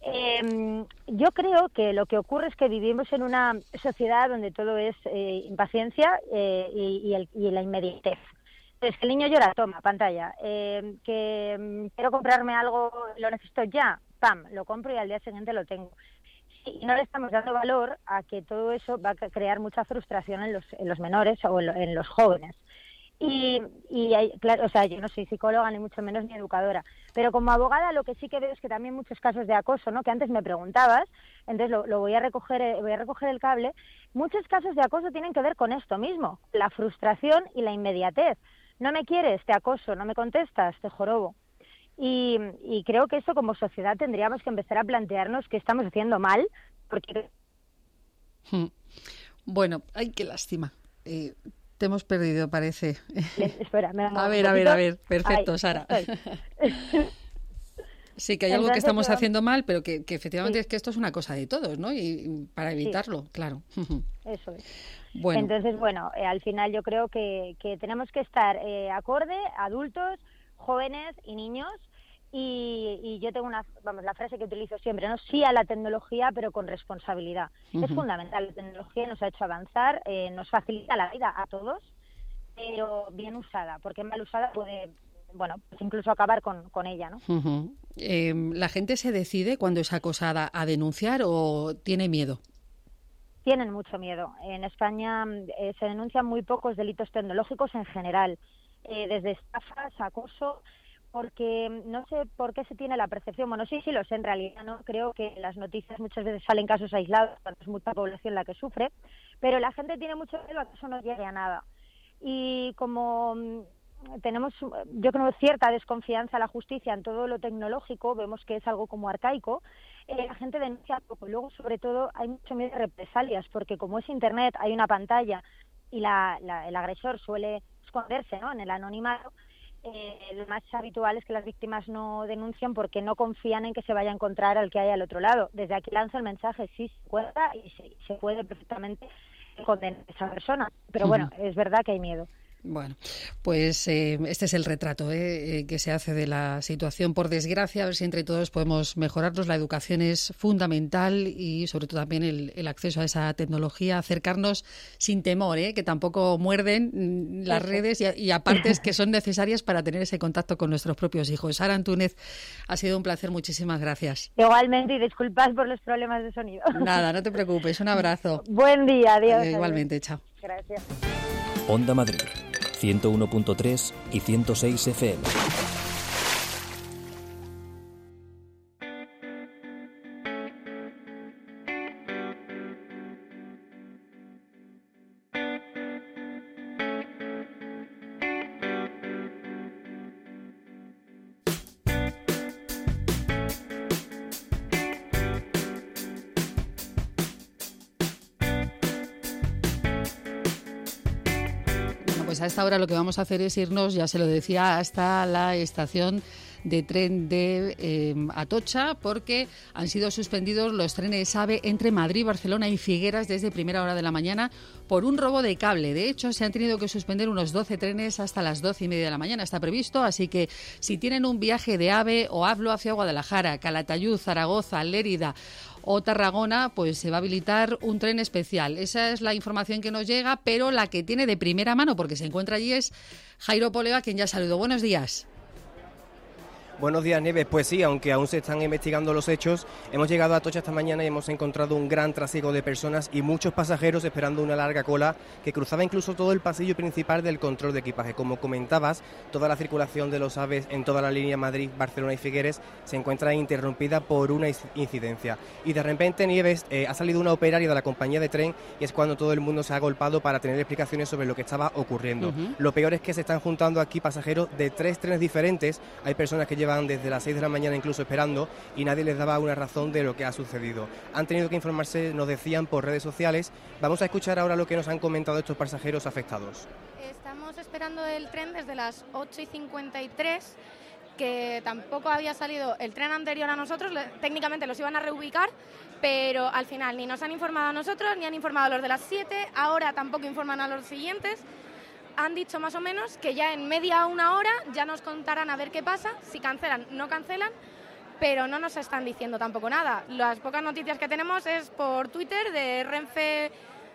Eh, yo creo que lo que ocurre es que vivimos en una sociedad donde todo es eh, impaciencia eh, y, y, el- y la inmediatez. Entonces, que el niño llora, toma, pantalla. Eh, que mm, quiero comprarme algo, lo necesito ya, pam, lo compro y al día siguiente lo tengo. Y no le estamos dando valor a que todo eso va a crear mucha frustración en los, en los menores o en, lo- en los jóvenes. Y, y hay- claro, o sea, yo no soy psicóloga ni mucho menos ni educadora, pero como abogada lo que sí que veo es que también muchos casos de acoso, ¿no?, que antes me preguntabas, entonces lo, lo voy a recoger, eh, voy a recoger el cable. Muchos casos de acoso tienen que ver con esto mismo, la frustración y la inmediatez. No me quieres, te acoso, no me contestas, te jorobo. Y, y creo que eso como sociedad tendríamos que empezar a plantearnos qué estamos haciendo mal, porque Hmm. Bueno, ay, qué lástima. Eh, te hemos perdido, parece. espera, me A ver, a ver, a ver. Perfecto, Ahí, Sara. estoy. Sí, que hay algo que Entonces, estamos yo- haciendo mal, pero que, que efectivamente Sí. es que esto es una cosa de todos, ¿no? Y, y para Sí. evitarlo, claro. Eso es. Bueno. Entonces, bueno, eh, al final yo creo que, que tenemos que estar eh, acorde, adultos, jóvenes y niños. Y, y yo tengo una, vamos, la frase que utilizo siempre, ¿no? Sí a la tecnología, pero con responsabilidad. Es Ujú. fundamental. La tecnología nos ha hecho avanzar, eh, nos facilita la vida a todos, pero bien usada, porque mal usada puede, bueno, pues incluso acabar con, con ella, ¿no? Ujú. Eh, ¿La gente se decide cuando es acosada a denunciar o tiene miedo? Tienen mucho miedo. En España mm, eh, se denuncian muy pocos delitos tecnológicos en general, eh, desde estafas, acoso, porque mm, no sé por qué se tiene la percepción, bueno, sí, sí lo sé en realidad, no creo que en las noticias muchas veces salen casos aislados, cuando es mucha población la que sufre, pero la gente tiene mucho miedo a que eso no llegue a nada. Y como mm, tenemos, yo creo, cierta desconfianza a la justicia en todo lo tecnológico, vemos que es algo como arcaico, eh, la gente denuncia poco. Luego, sobre todo, hay mucho miedo de represalias, porque como es Internet, hay una pantalla y la, la- el agresor suele esconderse, ¿no?, en el anonimato. Eh, lo más habitual es que las víctimas no denuncian porque no confían en que se vaya a encontrar al que hay al otro lado. Desde aquí lanzo el mensaje, sí se cuenta y se, se puede perfectamente condenar a esa persona, pero bueno, Ujú. es verdad que hay miedo. Bueno, pues eh, este es el retrato eh, eh, que se hace de la situación. Por desgracia, a ver si entre todos podemos mejorarnos. La educación es fundamental y sobre todo también el, el acceso a esa tecnología, acercarnos sin temor, eh, que tampoco muerden mm, las Eso. redes y, y apartes que son necesarias para tener ese contacto con nuestros propios hijos. Sara Antúnez, ha sido un placer, muchísimas gracias. Igualmente, y disculpad por los problemas de sonido. Nada, no te preocupes, un abrazo. Buen día, adiós. Eh, adiós. igualmente, chao. Gracias. Onda Madrid, ciento uno punto tres y ciento seis F M. pues a esta hora lo que vamos a hacer es irnos, ya se lo decía, hasta la estación de tren de eh, Atocha, porque han sido suspendidos los trenes AVE entre Madrid, Barcelona y Figueras desde primera hora de la mañana por un robo de cable. De hecho, se han tenido que suspender unos doce trenes hasta las doce y media de la mañana, está previsto, así que si tienen un viaje de AVE o hablo hacia Guadalajara, Calatayud, Zaragoza, Lérida o Tarragona, pues se va a habilitar un tren especial. Esa es la información que nos llega, pero la que tiene de primera mano, porque se encuentra allí, es Jairo Poleo, a quien ya saludo. Buenos días. Buenos días, Nieves. Pues sí, aunque aún se están investigando los hechos, hemos llegado a Atocha esta mañana y hemos encontrado un gran trasiego de personas y muchos pasajeros esperando una larga cola que cruzaba incluso todo el pasillo principal del control de equipaje. Como comentabas, toda la circulación de los AVEs en toda la línea Madrid, Barcelona y Figueres se encuentra interrumpida por una incidencia. Y de repente, Nieves, eh, ha salido una operaria de la compañía de tren y es cuando todo el mundo se ha agolpado para tener explicaciones sobre lo que estaba ocurriendo. Uh-huh. Lo peor es que se están juntando aquí pasajeros de tres trenes diferentes. Hay personas que llevan desde las seis de la mañana incluso esperando y nadie les daba una razón de lo que ha sucedido. Han tenido que informarse, nos decían, por redes sociales. Vamos a escuchar ahora lo que nos han comentado estos pasajeros afectados. Estamos esperando el tren desde las ocho y cincuenta y tres, que tampoco había salido el tren anterior a nosotros. Técnicamente los iban a reubicar, pero al final ni nos han informado a nosotros, ni han informado a los de las siete, ahora tampoco informan a los siguientes. Han dicho más o menos que ya en media o una hora ya nos contarán a ver qué pasa, si cancelan, no cancelan, pero no nos están diciendo tampoco nada. Las pocas noticias que tenemos es por Twitter de Renfe,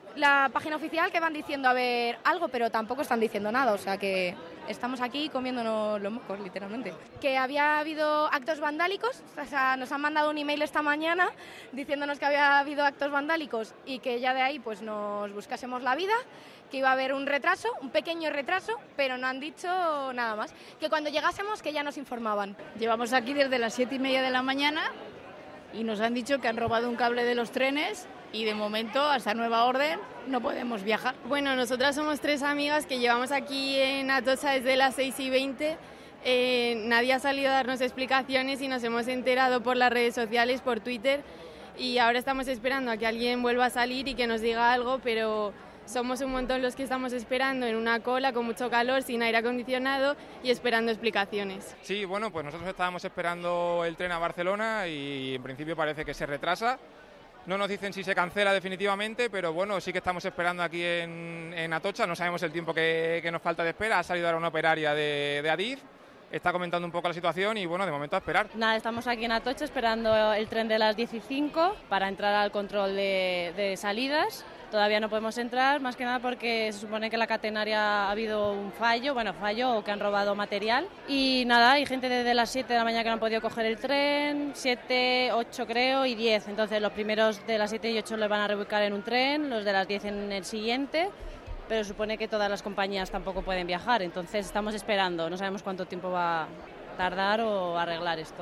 la página oficial, que van diciendo a ver algo, pero tampoco están diciendo nada, o sea que estamos aquí comiéndonos los mocos, literalmente. Que había habido actos vandálicos, o sea, nos han mandado un email esta mañana diciéndonos que había habido actos vandálicos y que ya de ahí pues nos buscásemos la vida, que iba a haber un retraso, un pequeño retraso, pero no han dicho nada más. Que cuando llegásemos que ya nos informaban. Llevamos aquí desde las siete y media de la mañana y nos han dicho que han robado un cable de los trenes y de momento, hasta nueva orden, no podemos viajar. Bueno, nosotras somos tres amigas que llevamos aquí en Atocha desde las seis y veinte. Eh, nadie ha salido a darnos explicaciones y nos hemos enterado por las redes sociales, por Twitter, y ahora estamos esperando a que alguien vuelva a salir y que nos diga algo, pero somos un montón los que estamos esperando en una cola con mucho calor, sin aire acondicionado y esperando explicaciones. Sí, bueno, pues nosotros estábamos esperando el tren a Barcelona y en principio parece que se retrasa. No nos dicen si se cancela definitivamente, pero bueno, sí que estamos esperando aquí en, en Atocha. No sabemos el tiempo que, que nos falta de espera. Ha salido ahora una operaria de, de Adif, está comentando un poco la situación y bueno, de momento a esperar. Nada, estamos aquí en Atocha esperando el tren de las diez y cinco para entrar al control de, de salidas. Todavía no podemos entrar, más que nada porque se supone que en la catenaria ha habido un fallo, bueno, fallo o que han robado material. Y nada, hay gente desde las siete de la mañana que no han podido coger el tren, siete, ocho creo y diez. Entonces los primeros de las siete y ocho les van a reubicar en un tren, los de las diez en el siguiente, pero supone que todas las compañías tampoco pueden viajar. Entonces estamos esperando, no sabemos cuánto tiempo va a tardar o arreglar esto.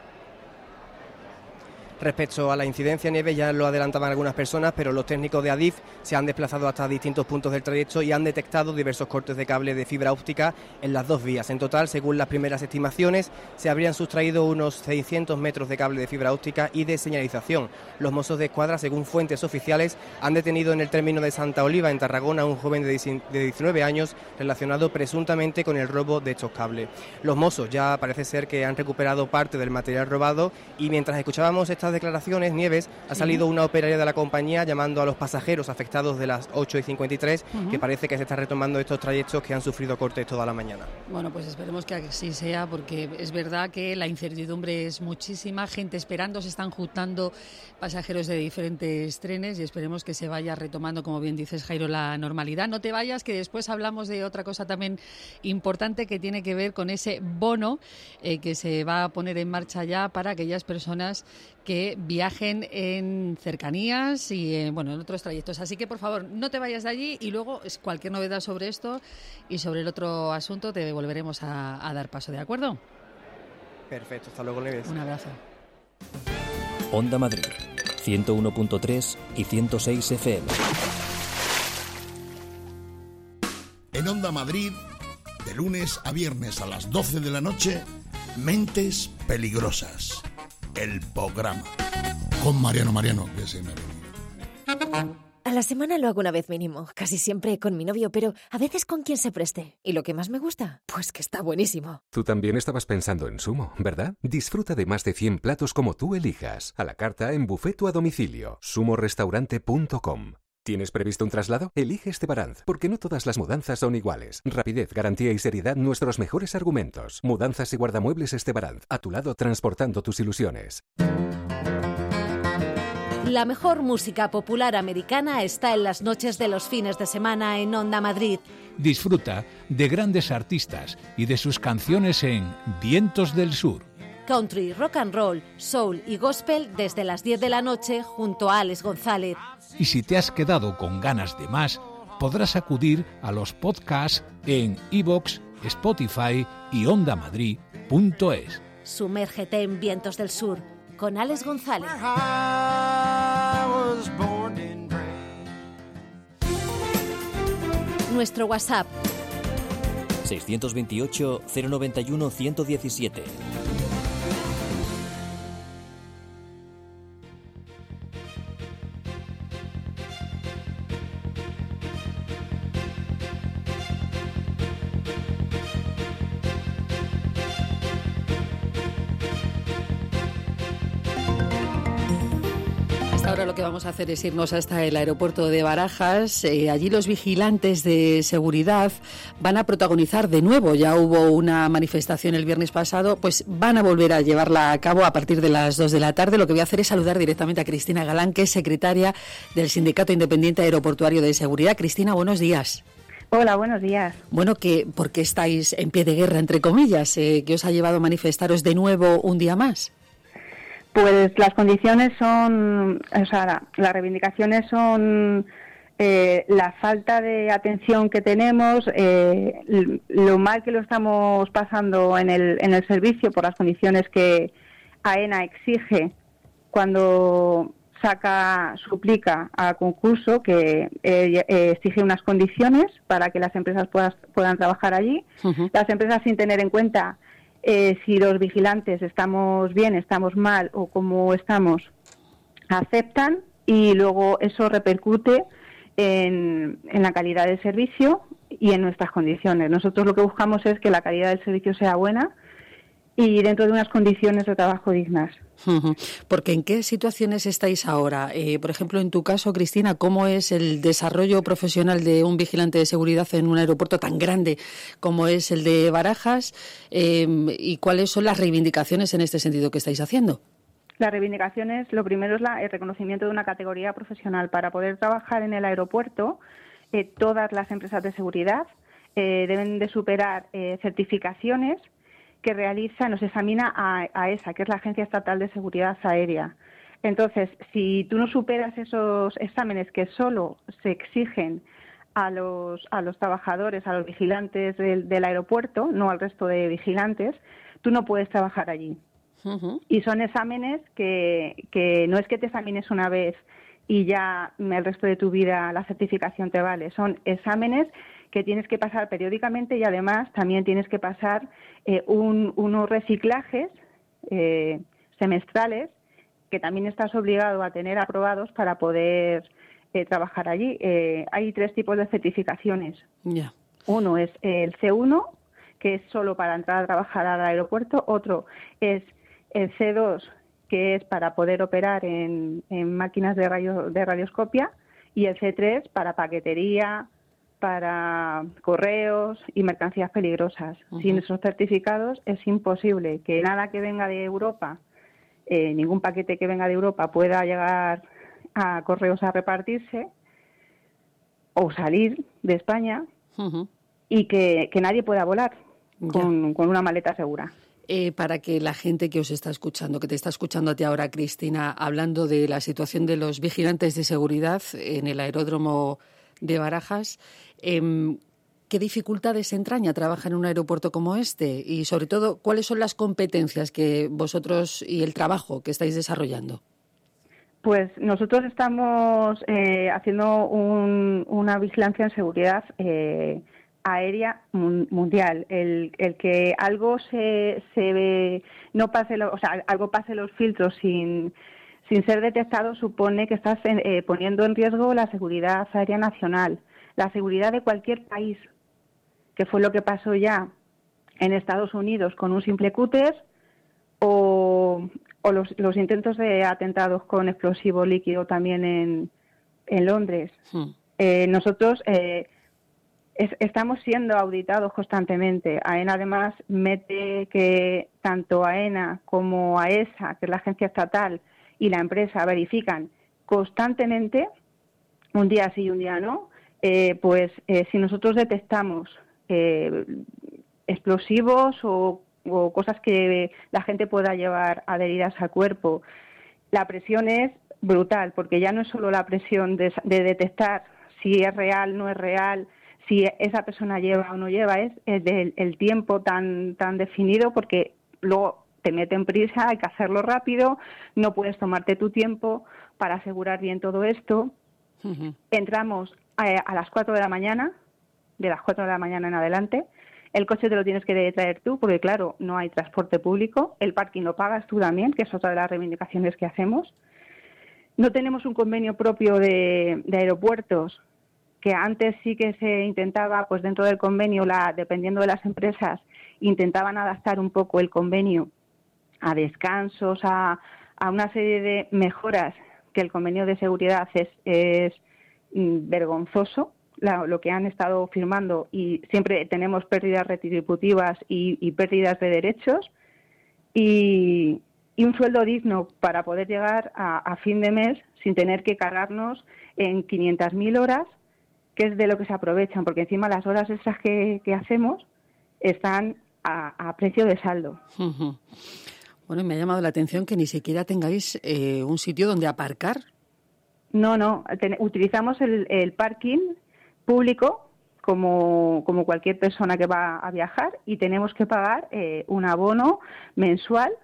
Respecto a la incidencia, Nieves, ya lo adelantaban algunas personas, pero los técnicos de Adif se han desplazado hasta distintos puntos del trayecto y han detectado diversos cortes de cable de fibra óptica en las dos vías. En total, según las primeras estimaciones, se habrían sustraído unos seiscientos metros de cable de fibra óptica y de señalización. Los Mossos de Escuadra, según fuentes oficiales, han detenido en el término de Santa Oliva, en Tarragona, a un joven de diecinueve años relacionado presuntamente con el robo de estos cables. Los Mossos ya parece ser que han recuperado parte del material robado y mientras escuchábamos estas declaraciones, Nieves, ha salido una operaria de la compañía llamando a los pasajeros afectados de las ocho y cincuenta y tres, uh-huh. que parece que se están retomando estos trayectos que han sufrido cortes toda la mañana. Bueno, pues esperemos que así sea, porque es verdad que la incertidumbre es muchísima, gente esperando, se están juntando pasajeros de diferentes trenes y esperemos que se vaya retomando, como bien dices, Jairo, la normalidad. No te vayas, que después hablamos de otra cosa también importante que tiene que ver con ese bono eh, que se va a poner en marcha ya para aquellas personas que viajen en cercanías y eh, bueno, en otros trayectos. Así que, por favor, no te vayas de allí y luego cualquier novedad sobre esto y sobre el otro asunto te volveremos a, a dar paso, ¿de acuerdo? Perfecto, hasta luego, Nieves. Un abrazo. Onda Madrid, ciento uno punto tres y ciento seis F M. En Onda Madrid, de lunes a viernes a las doce de la noche, Mentes Peligrosas. El programa con Mariano Mariano, que se me ha venido. A la semana lo hago una vez mínimo, casi siempre con mi novio, pero a veces con quien se preste. ¿Y lo que más me gusta? Pues que está buenísimo. Tú también estabas pensando en Sumo, ¿verdad? Disfruta de más de cien platos como tú elijas, a la carta, en buffet o a domicilio. sumo restaurante punto com. ¿Tienes previsto un traslado? Elige Estebaranz, porque no todas las mudanzas son iguales. Rapidez, garantía y seriedad, nuestros mejores argumentos. Mudanzas y guardamuebles Estebaranz, a tu lado transportando tus ilusiones. La mejor música popular americana está en las noches de los fines de semana en Onda Madrid. Disfruta de grandes artistas y de sus canciones en Vientos del Sur. Country, rock and roll, soul y gospel desde las diez de la noche junto a Alex González. Y si te has quedado con ganas de más, podrás acudir a los podcasts en iVoox, Spotify y onda madrid punto es. Sumérgete en Vientos del Sur con Alex González. Nuestro WhatsApp seiscientos veintiocho, cero noventa y uno, ciento diecisiete. Ahora lo que vamos a hacer es irnos hasta el aeropuerto de Barajas. Eh, allí los vigilantes de seguridad van a protagonizar de nuevo. Ya hubo una manifestación el viernes pasado, pues van a volver a llevarla a cabo a partir de las dos de la tarde. Lo que voy a hacer es saludar directamente a Cristina Galán, que es secretaria del Sindicato Independiente Aeroportuario de Seguridad. Cristina, buenos días. Hola, buenos días. Bueno, que ¿por qué estáis en pie de guerra, entre comillas? Eh, ¿Qué os ha llevado a manifestaros de nuevo un día más? Pues las condiciones son, o sea, la, las reivindicaciones son eh, la falta de atención que tenemos, eh, lo mal que lo estamos pasando en el, en el servicio por las condiciones que AENA exige cuando saca, suplica a concurso, que eh, eh, exige unas condiciones para que las empresas puedas, puedan trabajar allí. Uh-huh. Las empresas, sin tener en cuenta Eh, si los vigilantes estamos bien, estamos mal o como estamos, aceptan, y luego eso repercute en, en la calidad del servicio y en nuestras condiciones. Nosotros lo que buscamos es que la calidad del servicio sea buena y dentro de unas condiciones de trabajo dignas. Porque ¿en qué situaciones estáis ahora? Eh, por ejemplo, en tu caso, Cristina, ¿cómo es el desarrollo profesional de un vigilante de seguridad en un aeropuerto tan grande como es el de Barajas? Eh, ¿Y cuáles son las reivindicaciones en este sentido que estáis haciendo? Las reivindicaciones, lo primero es la, el reconocimiento de una categoría profesional. Para poder trabajar en el aeropuerto, eh, todas las empresas de seguridad eh, deben de superar eh, certificaciones que realiza, nos examina a, a E S A, que es la Agencia Estatal de Seguridad Aérea. Entonces, si tú no superas esos exámenes que solo se exigen a los, a los trabajadores, a los vigilantes del, del aeropuerto, no al resto de vigilantes, tú no puedes trabajar allí. Uh-huh. Y son exámenes que, que no es que te examines una vez y ya el resto de tu vida la certificación te vale. Son exámenes que tienes que pasar periódicamente y además también tienes que pasar eh, un, unos reciclajes eh, semestrales que también estás obligado a tener aprobados para poder eh, trabajar allí. Eh, hay tres tipos de certificaciones. Yeah. Uno es el C uno, que es solo para entrar a trabajar al aeropuerto. Otro es el C dos, que es para poder operar en, en máquinas de, radio, de radioscopia. Y el C tres para paquetería, para correos y mercancías peligrosas. Uh-huh. Sin esos certificados es imposible que nada que venga de Europa, eh, ningún paquete que venga de Europa pueda llegar a correos a repartirse o salir de España. Uh-huh. Y que, que nadie pueda volar con, con una maleta segura. Eh, para que la gente que os está escuchando, que te está escuchando a ti ahora, Cristina, hablando de la situación de los vigilantes de seguridad en el aeródromo de Barajas, eh, ¿qué dificultades entraña trabajar en un aeropuerto como este? Y, sobre todo, ¿cuáles son las competencias que vosotros y el trabajo que estáis desarrollando? Pues nosotros estamos eh, haciendo un, una vigilancia en seguridad eh, aérea mundial. El, el que algo se, se ve, no pase, lo, o sea, algo pase los filtros sin sin ser detectado supone que estás eh, poniendo en riesgo la seguridad aérea nacional, la seguridad de cualquier país, que fue lo que pasó ya en Estados Unidos con un simple cúter o, o los, los intentos de atentados con explosivo líquido también en, en Londres. Hmm. Eh, nosotros eh, es, estamos siendo auditados constantemente. AENA además mete que tanto AENA como AESA, que es la agencia estatal, y la empresa verifican constantemente, un día sí y un día no, eh, pues eh, si nosotros detectamos eh, explosivos o, o cosas que la gente pueda llevar adheridas al cuerpo, la presión es brutal, porque ya no es solo la presión de, de detectar si es real, no es real, si esa persona lleva o no lleva, es el, del, el tiempo tan, tan definido, porque luego te meten prisa, hay que hacerlo rápido, no puedes tomarte tu tiempo para asegurar bien todo esto. Uh-huh. Entramos a, a las cuatro de la mañana, de las cuatro de la mañana en adelante. El coche te lo tienes que traer tú, porque claro, no hay transporte público. El parking lo pagas tú también, que es otra de las reivindicaciones que hacemos. No tenemos un convenio propio de, de aeropuertos, que antes sí que se intentaba, pues dentro del convenio, la, dependiendo de las empresas, intentaban adaptar un poco el convenio a descansos, a, a una serie de mejoras que el convenio de seguridad es, es mm, vergonzoso, la, lo que han estado firmando, y siempre tenemos pérdidas retributivas y, y pérdidas de derechos, y, y un sueldo digno para poder llegar a, a fin de mes sin tener que cargarnos en quinientas mil horas, que es de lo que se aprovechan, porque encima las horas extras que, que hacemos están a, a precio de saldo. Uh-huh. Bueno, me ha llamado la atención que ni siquiera tengáis eh, un sitio donde aparcar. No, no, ten, utilizamos el, el parking público como, como cualquier persona que va a viajar, y tenemos que pagar eh, un abono mensual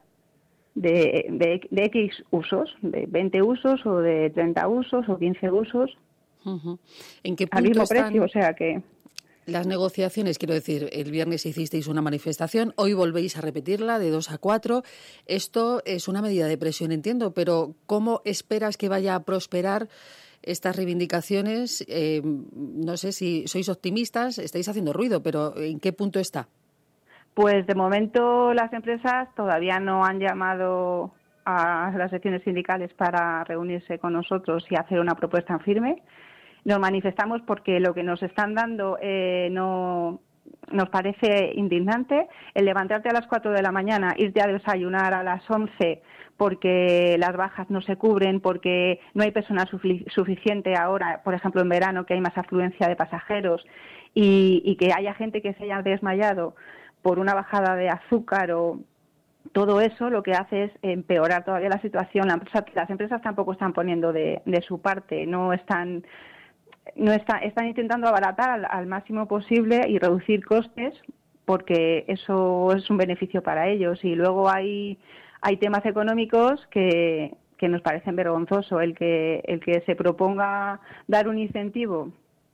de, de, de X usos, de veinte usos o de treinta usos o quince usos. Uh-huh. ¿En qué al punto mismo están precio? O sea que las negociaciones? Quiero decir, el viernes hicisteis una manifestación, hoy volvéis a repetirla de dos a cuatro. Esto es una medida de presión, entiendo, pero ¿cómo esperas que vaya a prosperar estas reivindicaciones? Eh, no sé si sois optimistas, estáis haciendo ruido, pero ¿en qué punto está? Pues de momento las empresas todavía no han llamado a las secciones sindicales para reunirse con nosotros y hacer una propuesta en firme. Nos manifestamos porque lo que nos están dando eh, no nos parece indignante. El levantarte a las cuatro de la mañana, irte a desayunar a las once porque las bajas no se cubren, porque no hay personal sufi- suficiente ahora, por ejemplo en verano, que hay más afluencia de pasajeros, y, y que haya gente que se haya desmayado por una bajada de azúcar, o todo eso lo que hace es empeorar todavía la situación. La empresa, las empresas tampoco están poniendo de, de su parte, no están no está, están intentando abaratar al, al máximo posible y reducir costes, porque eso es un beneficio para ellos. Y luego hay hay temas económicos que, que nos parecen vergonzosos. El que el que se proponga dar un incentivo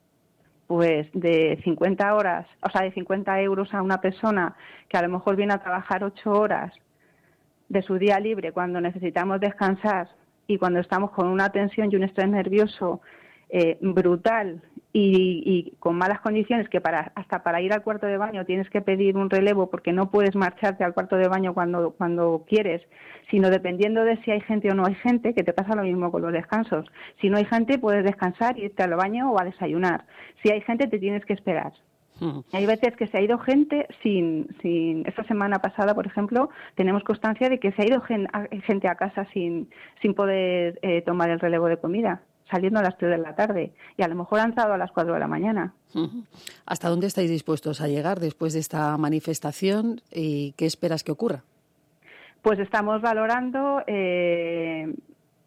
pues de cincuenta horas, o sea, de cincuenta euros a una persona que a lo mejor viene a trabajar ocho horas de su día libre cuando necesitamos descansar, y cuando estamos con una tensión y un estrés nervioso eh, brutal y, y con malas condiciones, que para hasta para ir al cuarto de baño tienes que pedir un relevo porque no puedes marcharte al cuarto de baño cuando, cuando quieres, sino dependiendo de si hay gente o no hay gente, que te pasa lo mismo con los descansos. Si no hay gente puedes descansar, irte al baño o a desayunar. Si hay gente te tienes que esperar. Hmm. Hay veces que se ha ido gente sin, sin... Esta semana pasada, por ejemplo, tenemos constancia de que se ha ido gen, a, gente a casa sin, sin poder eh, tomar el relevo de comida, saliendo a las tres de la tarde, y a lo mejor han entrado a las cuatro de la mañana. Uh-huh. ¿Hasta dónde estáis dispuestos a llegar después de esta manifestación y qué esperas que ocurra? Pues estamos valorando eh,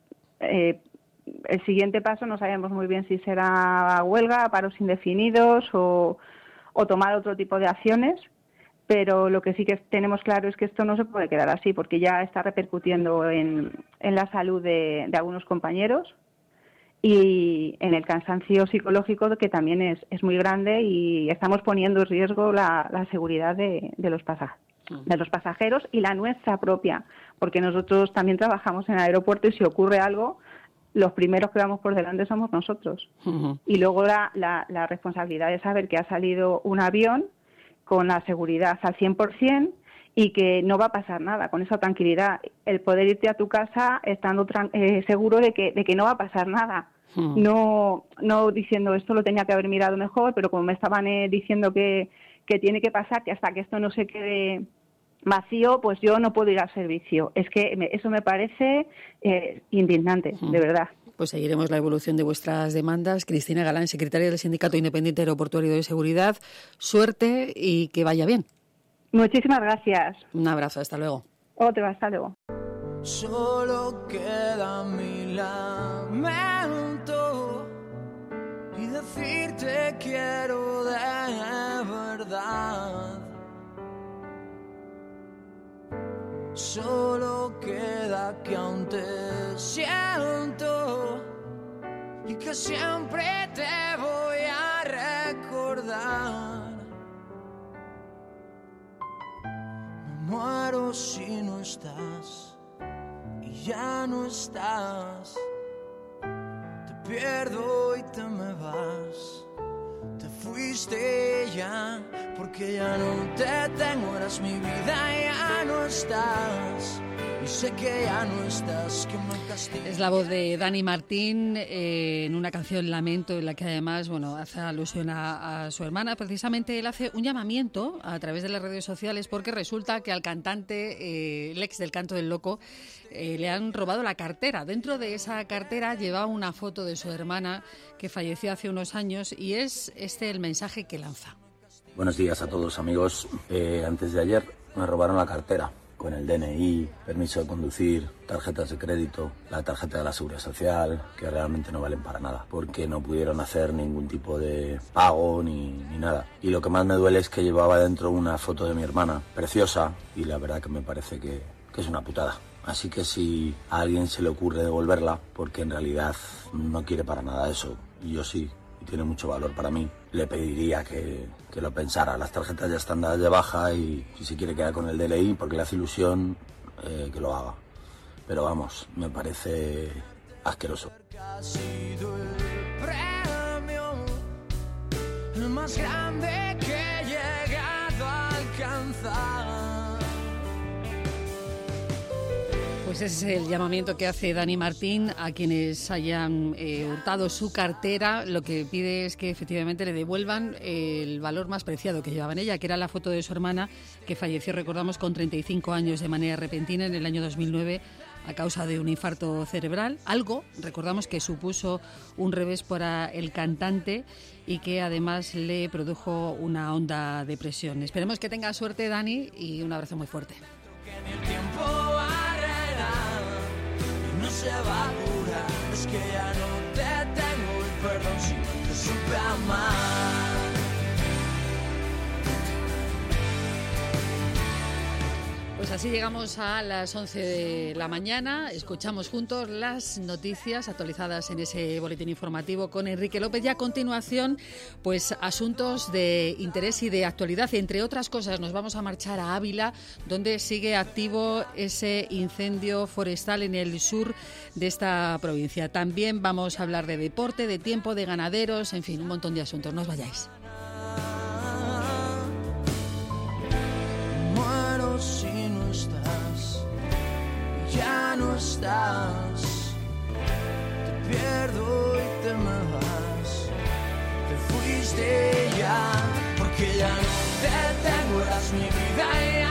eh, el siguiente paso. No sabemos muy bien si será huelga, paros indefinidos o, o tomar otro tipo de acciones, pero lo que sí que tenemos claro es que esto no se puede quedar así, porque ya está repercutiendo en, en la salud de, de algunos compañeros y en el cansancio psicológico, que también es, es muy grande, y estamos poniendo en riesgo la, la seguridad de, de los pasajeros. de los pasajeros y la nuestra propia, porque nosotros también trabajamos en el aeropuerto y si ocurre algo, los primeros que vamos por delante somos nosotros. Uh-huh. Y luego la, la, la responsabilidad de saber que ha salido un avión con la seguridad al cien por ciento y que no va a pasar nada, con esa tranquilidad. El poder irte a tu casa estando tran- eh, seguro de que, de que no va a pasar nada. Uh-huh. No, no diciendo esto lo tenía que haber mirado mejor, pero como me estaban eh, diciendo que, que tiene que pasar, que hasta que esto no se quede vacío, pues yo no puedo ir al servicio. Es que me, eso me parece eh, indignante, uh-huh. de verdad. Pues seguiremos la evolución de vuestras demandas. Cristina Galán, secretaria del Sindicato Independiente Aeroportuario de Seguridad. Suerte y que vaya bien. Muchísimas gracias. Un abrazo, hasta luego. Otro, hasta luego. Solo queda mi lamento y decirte quiero de verdad. Solo queda que aún te siento y que siempre te voy a recordar. Me muero si no estás y ya no estás. Te pierdo y te me vas. Te fuiste ya, porque ya no te tengo, eras mi vida, ya no estás. Y sé que ya no estás, que me castigas. Es la voz de Dani Martín eh, en una canción Lamento, en la que además, bueno, hace alusión a, a su hermana. Precisamente él hace un llamamiento a través de las redes sociales porque resulta que al cantante, eh, el ex del Canto del Loco, eh, le han robado la cartera. Dentro de esa cartera llevaba una foto de su hermana que falleció hace unos años y es este el mensaje que lanza. Buenos días a todos, amigos. Eh, antes de ayer me robaron la cartera con el D N I, permiso de conducir, tarjetas de crédito, la tarjeta de la Seguridad Social, que realmente no valen para nada, porque no pudieron hacer ningún tipo de pago ni, ni nada. Y lo que más me duele es que llevaba dentro una foto de mi hermana, preciosa, y la verdad que me parece que, que es una putada. Así que si a alguien se le ocurre devolverla, porque en realidad no quiere para nada eso, y yo sí, y tiene mucho valor para mí, le pediría que, que lo pensara. Las tarjetas ya están dadas de baja y si se quiere quedar con el D N I porque le hace ilusión, eh, que lo haga. Pero vamos, me parece asqueroso. Ha sido el premio, el más grande que he llegado a alcanzar. Pues ese es el llamamiento que hace Dani Martín a quienes hayan eh, hurtado su cartera. Lo que pide es que efectivamente le devuelvan el valor más preciado que llevaba en ella, que era la foto de su hermana, que falleció, recordamos, con treinta y cinco años de manera repentina en el año dos mil nueve a causa de un infarto cerebral. Algo, recordamos, que supuso un revés para el cantante y que además le produjo una honda depresión. Esperemos que tenga suerte, Dani, y un abrazo muy fuerte. No se va a curar, es que ya no te tengo y perdón si no te supe amar. Pues así llegamos a las once de la mañana, escuchamos juntos las noticias actualizadas en ese boletín informativo con Enrique López y a continuación pues asuntos de interés y de actualidad. Entre otras cosas nos vamos a marchar a Ávila, donde sigue activo ese incendio forestal en el sur de esta provincia. También vamos a hablar de deporte, de tiempo, de ganaderos, en fin, un montón de asuntos. No os vayáis. Muero si no estás, ya no estás. Te pierdo y te me vas. Te fuiste ya, porque ya no te tengo, eras mi vida.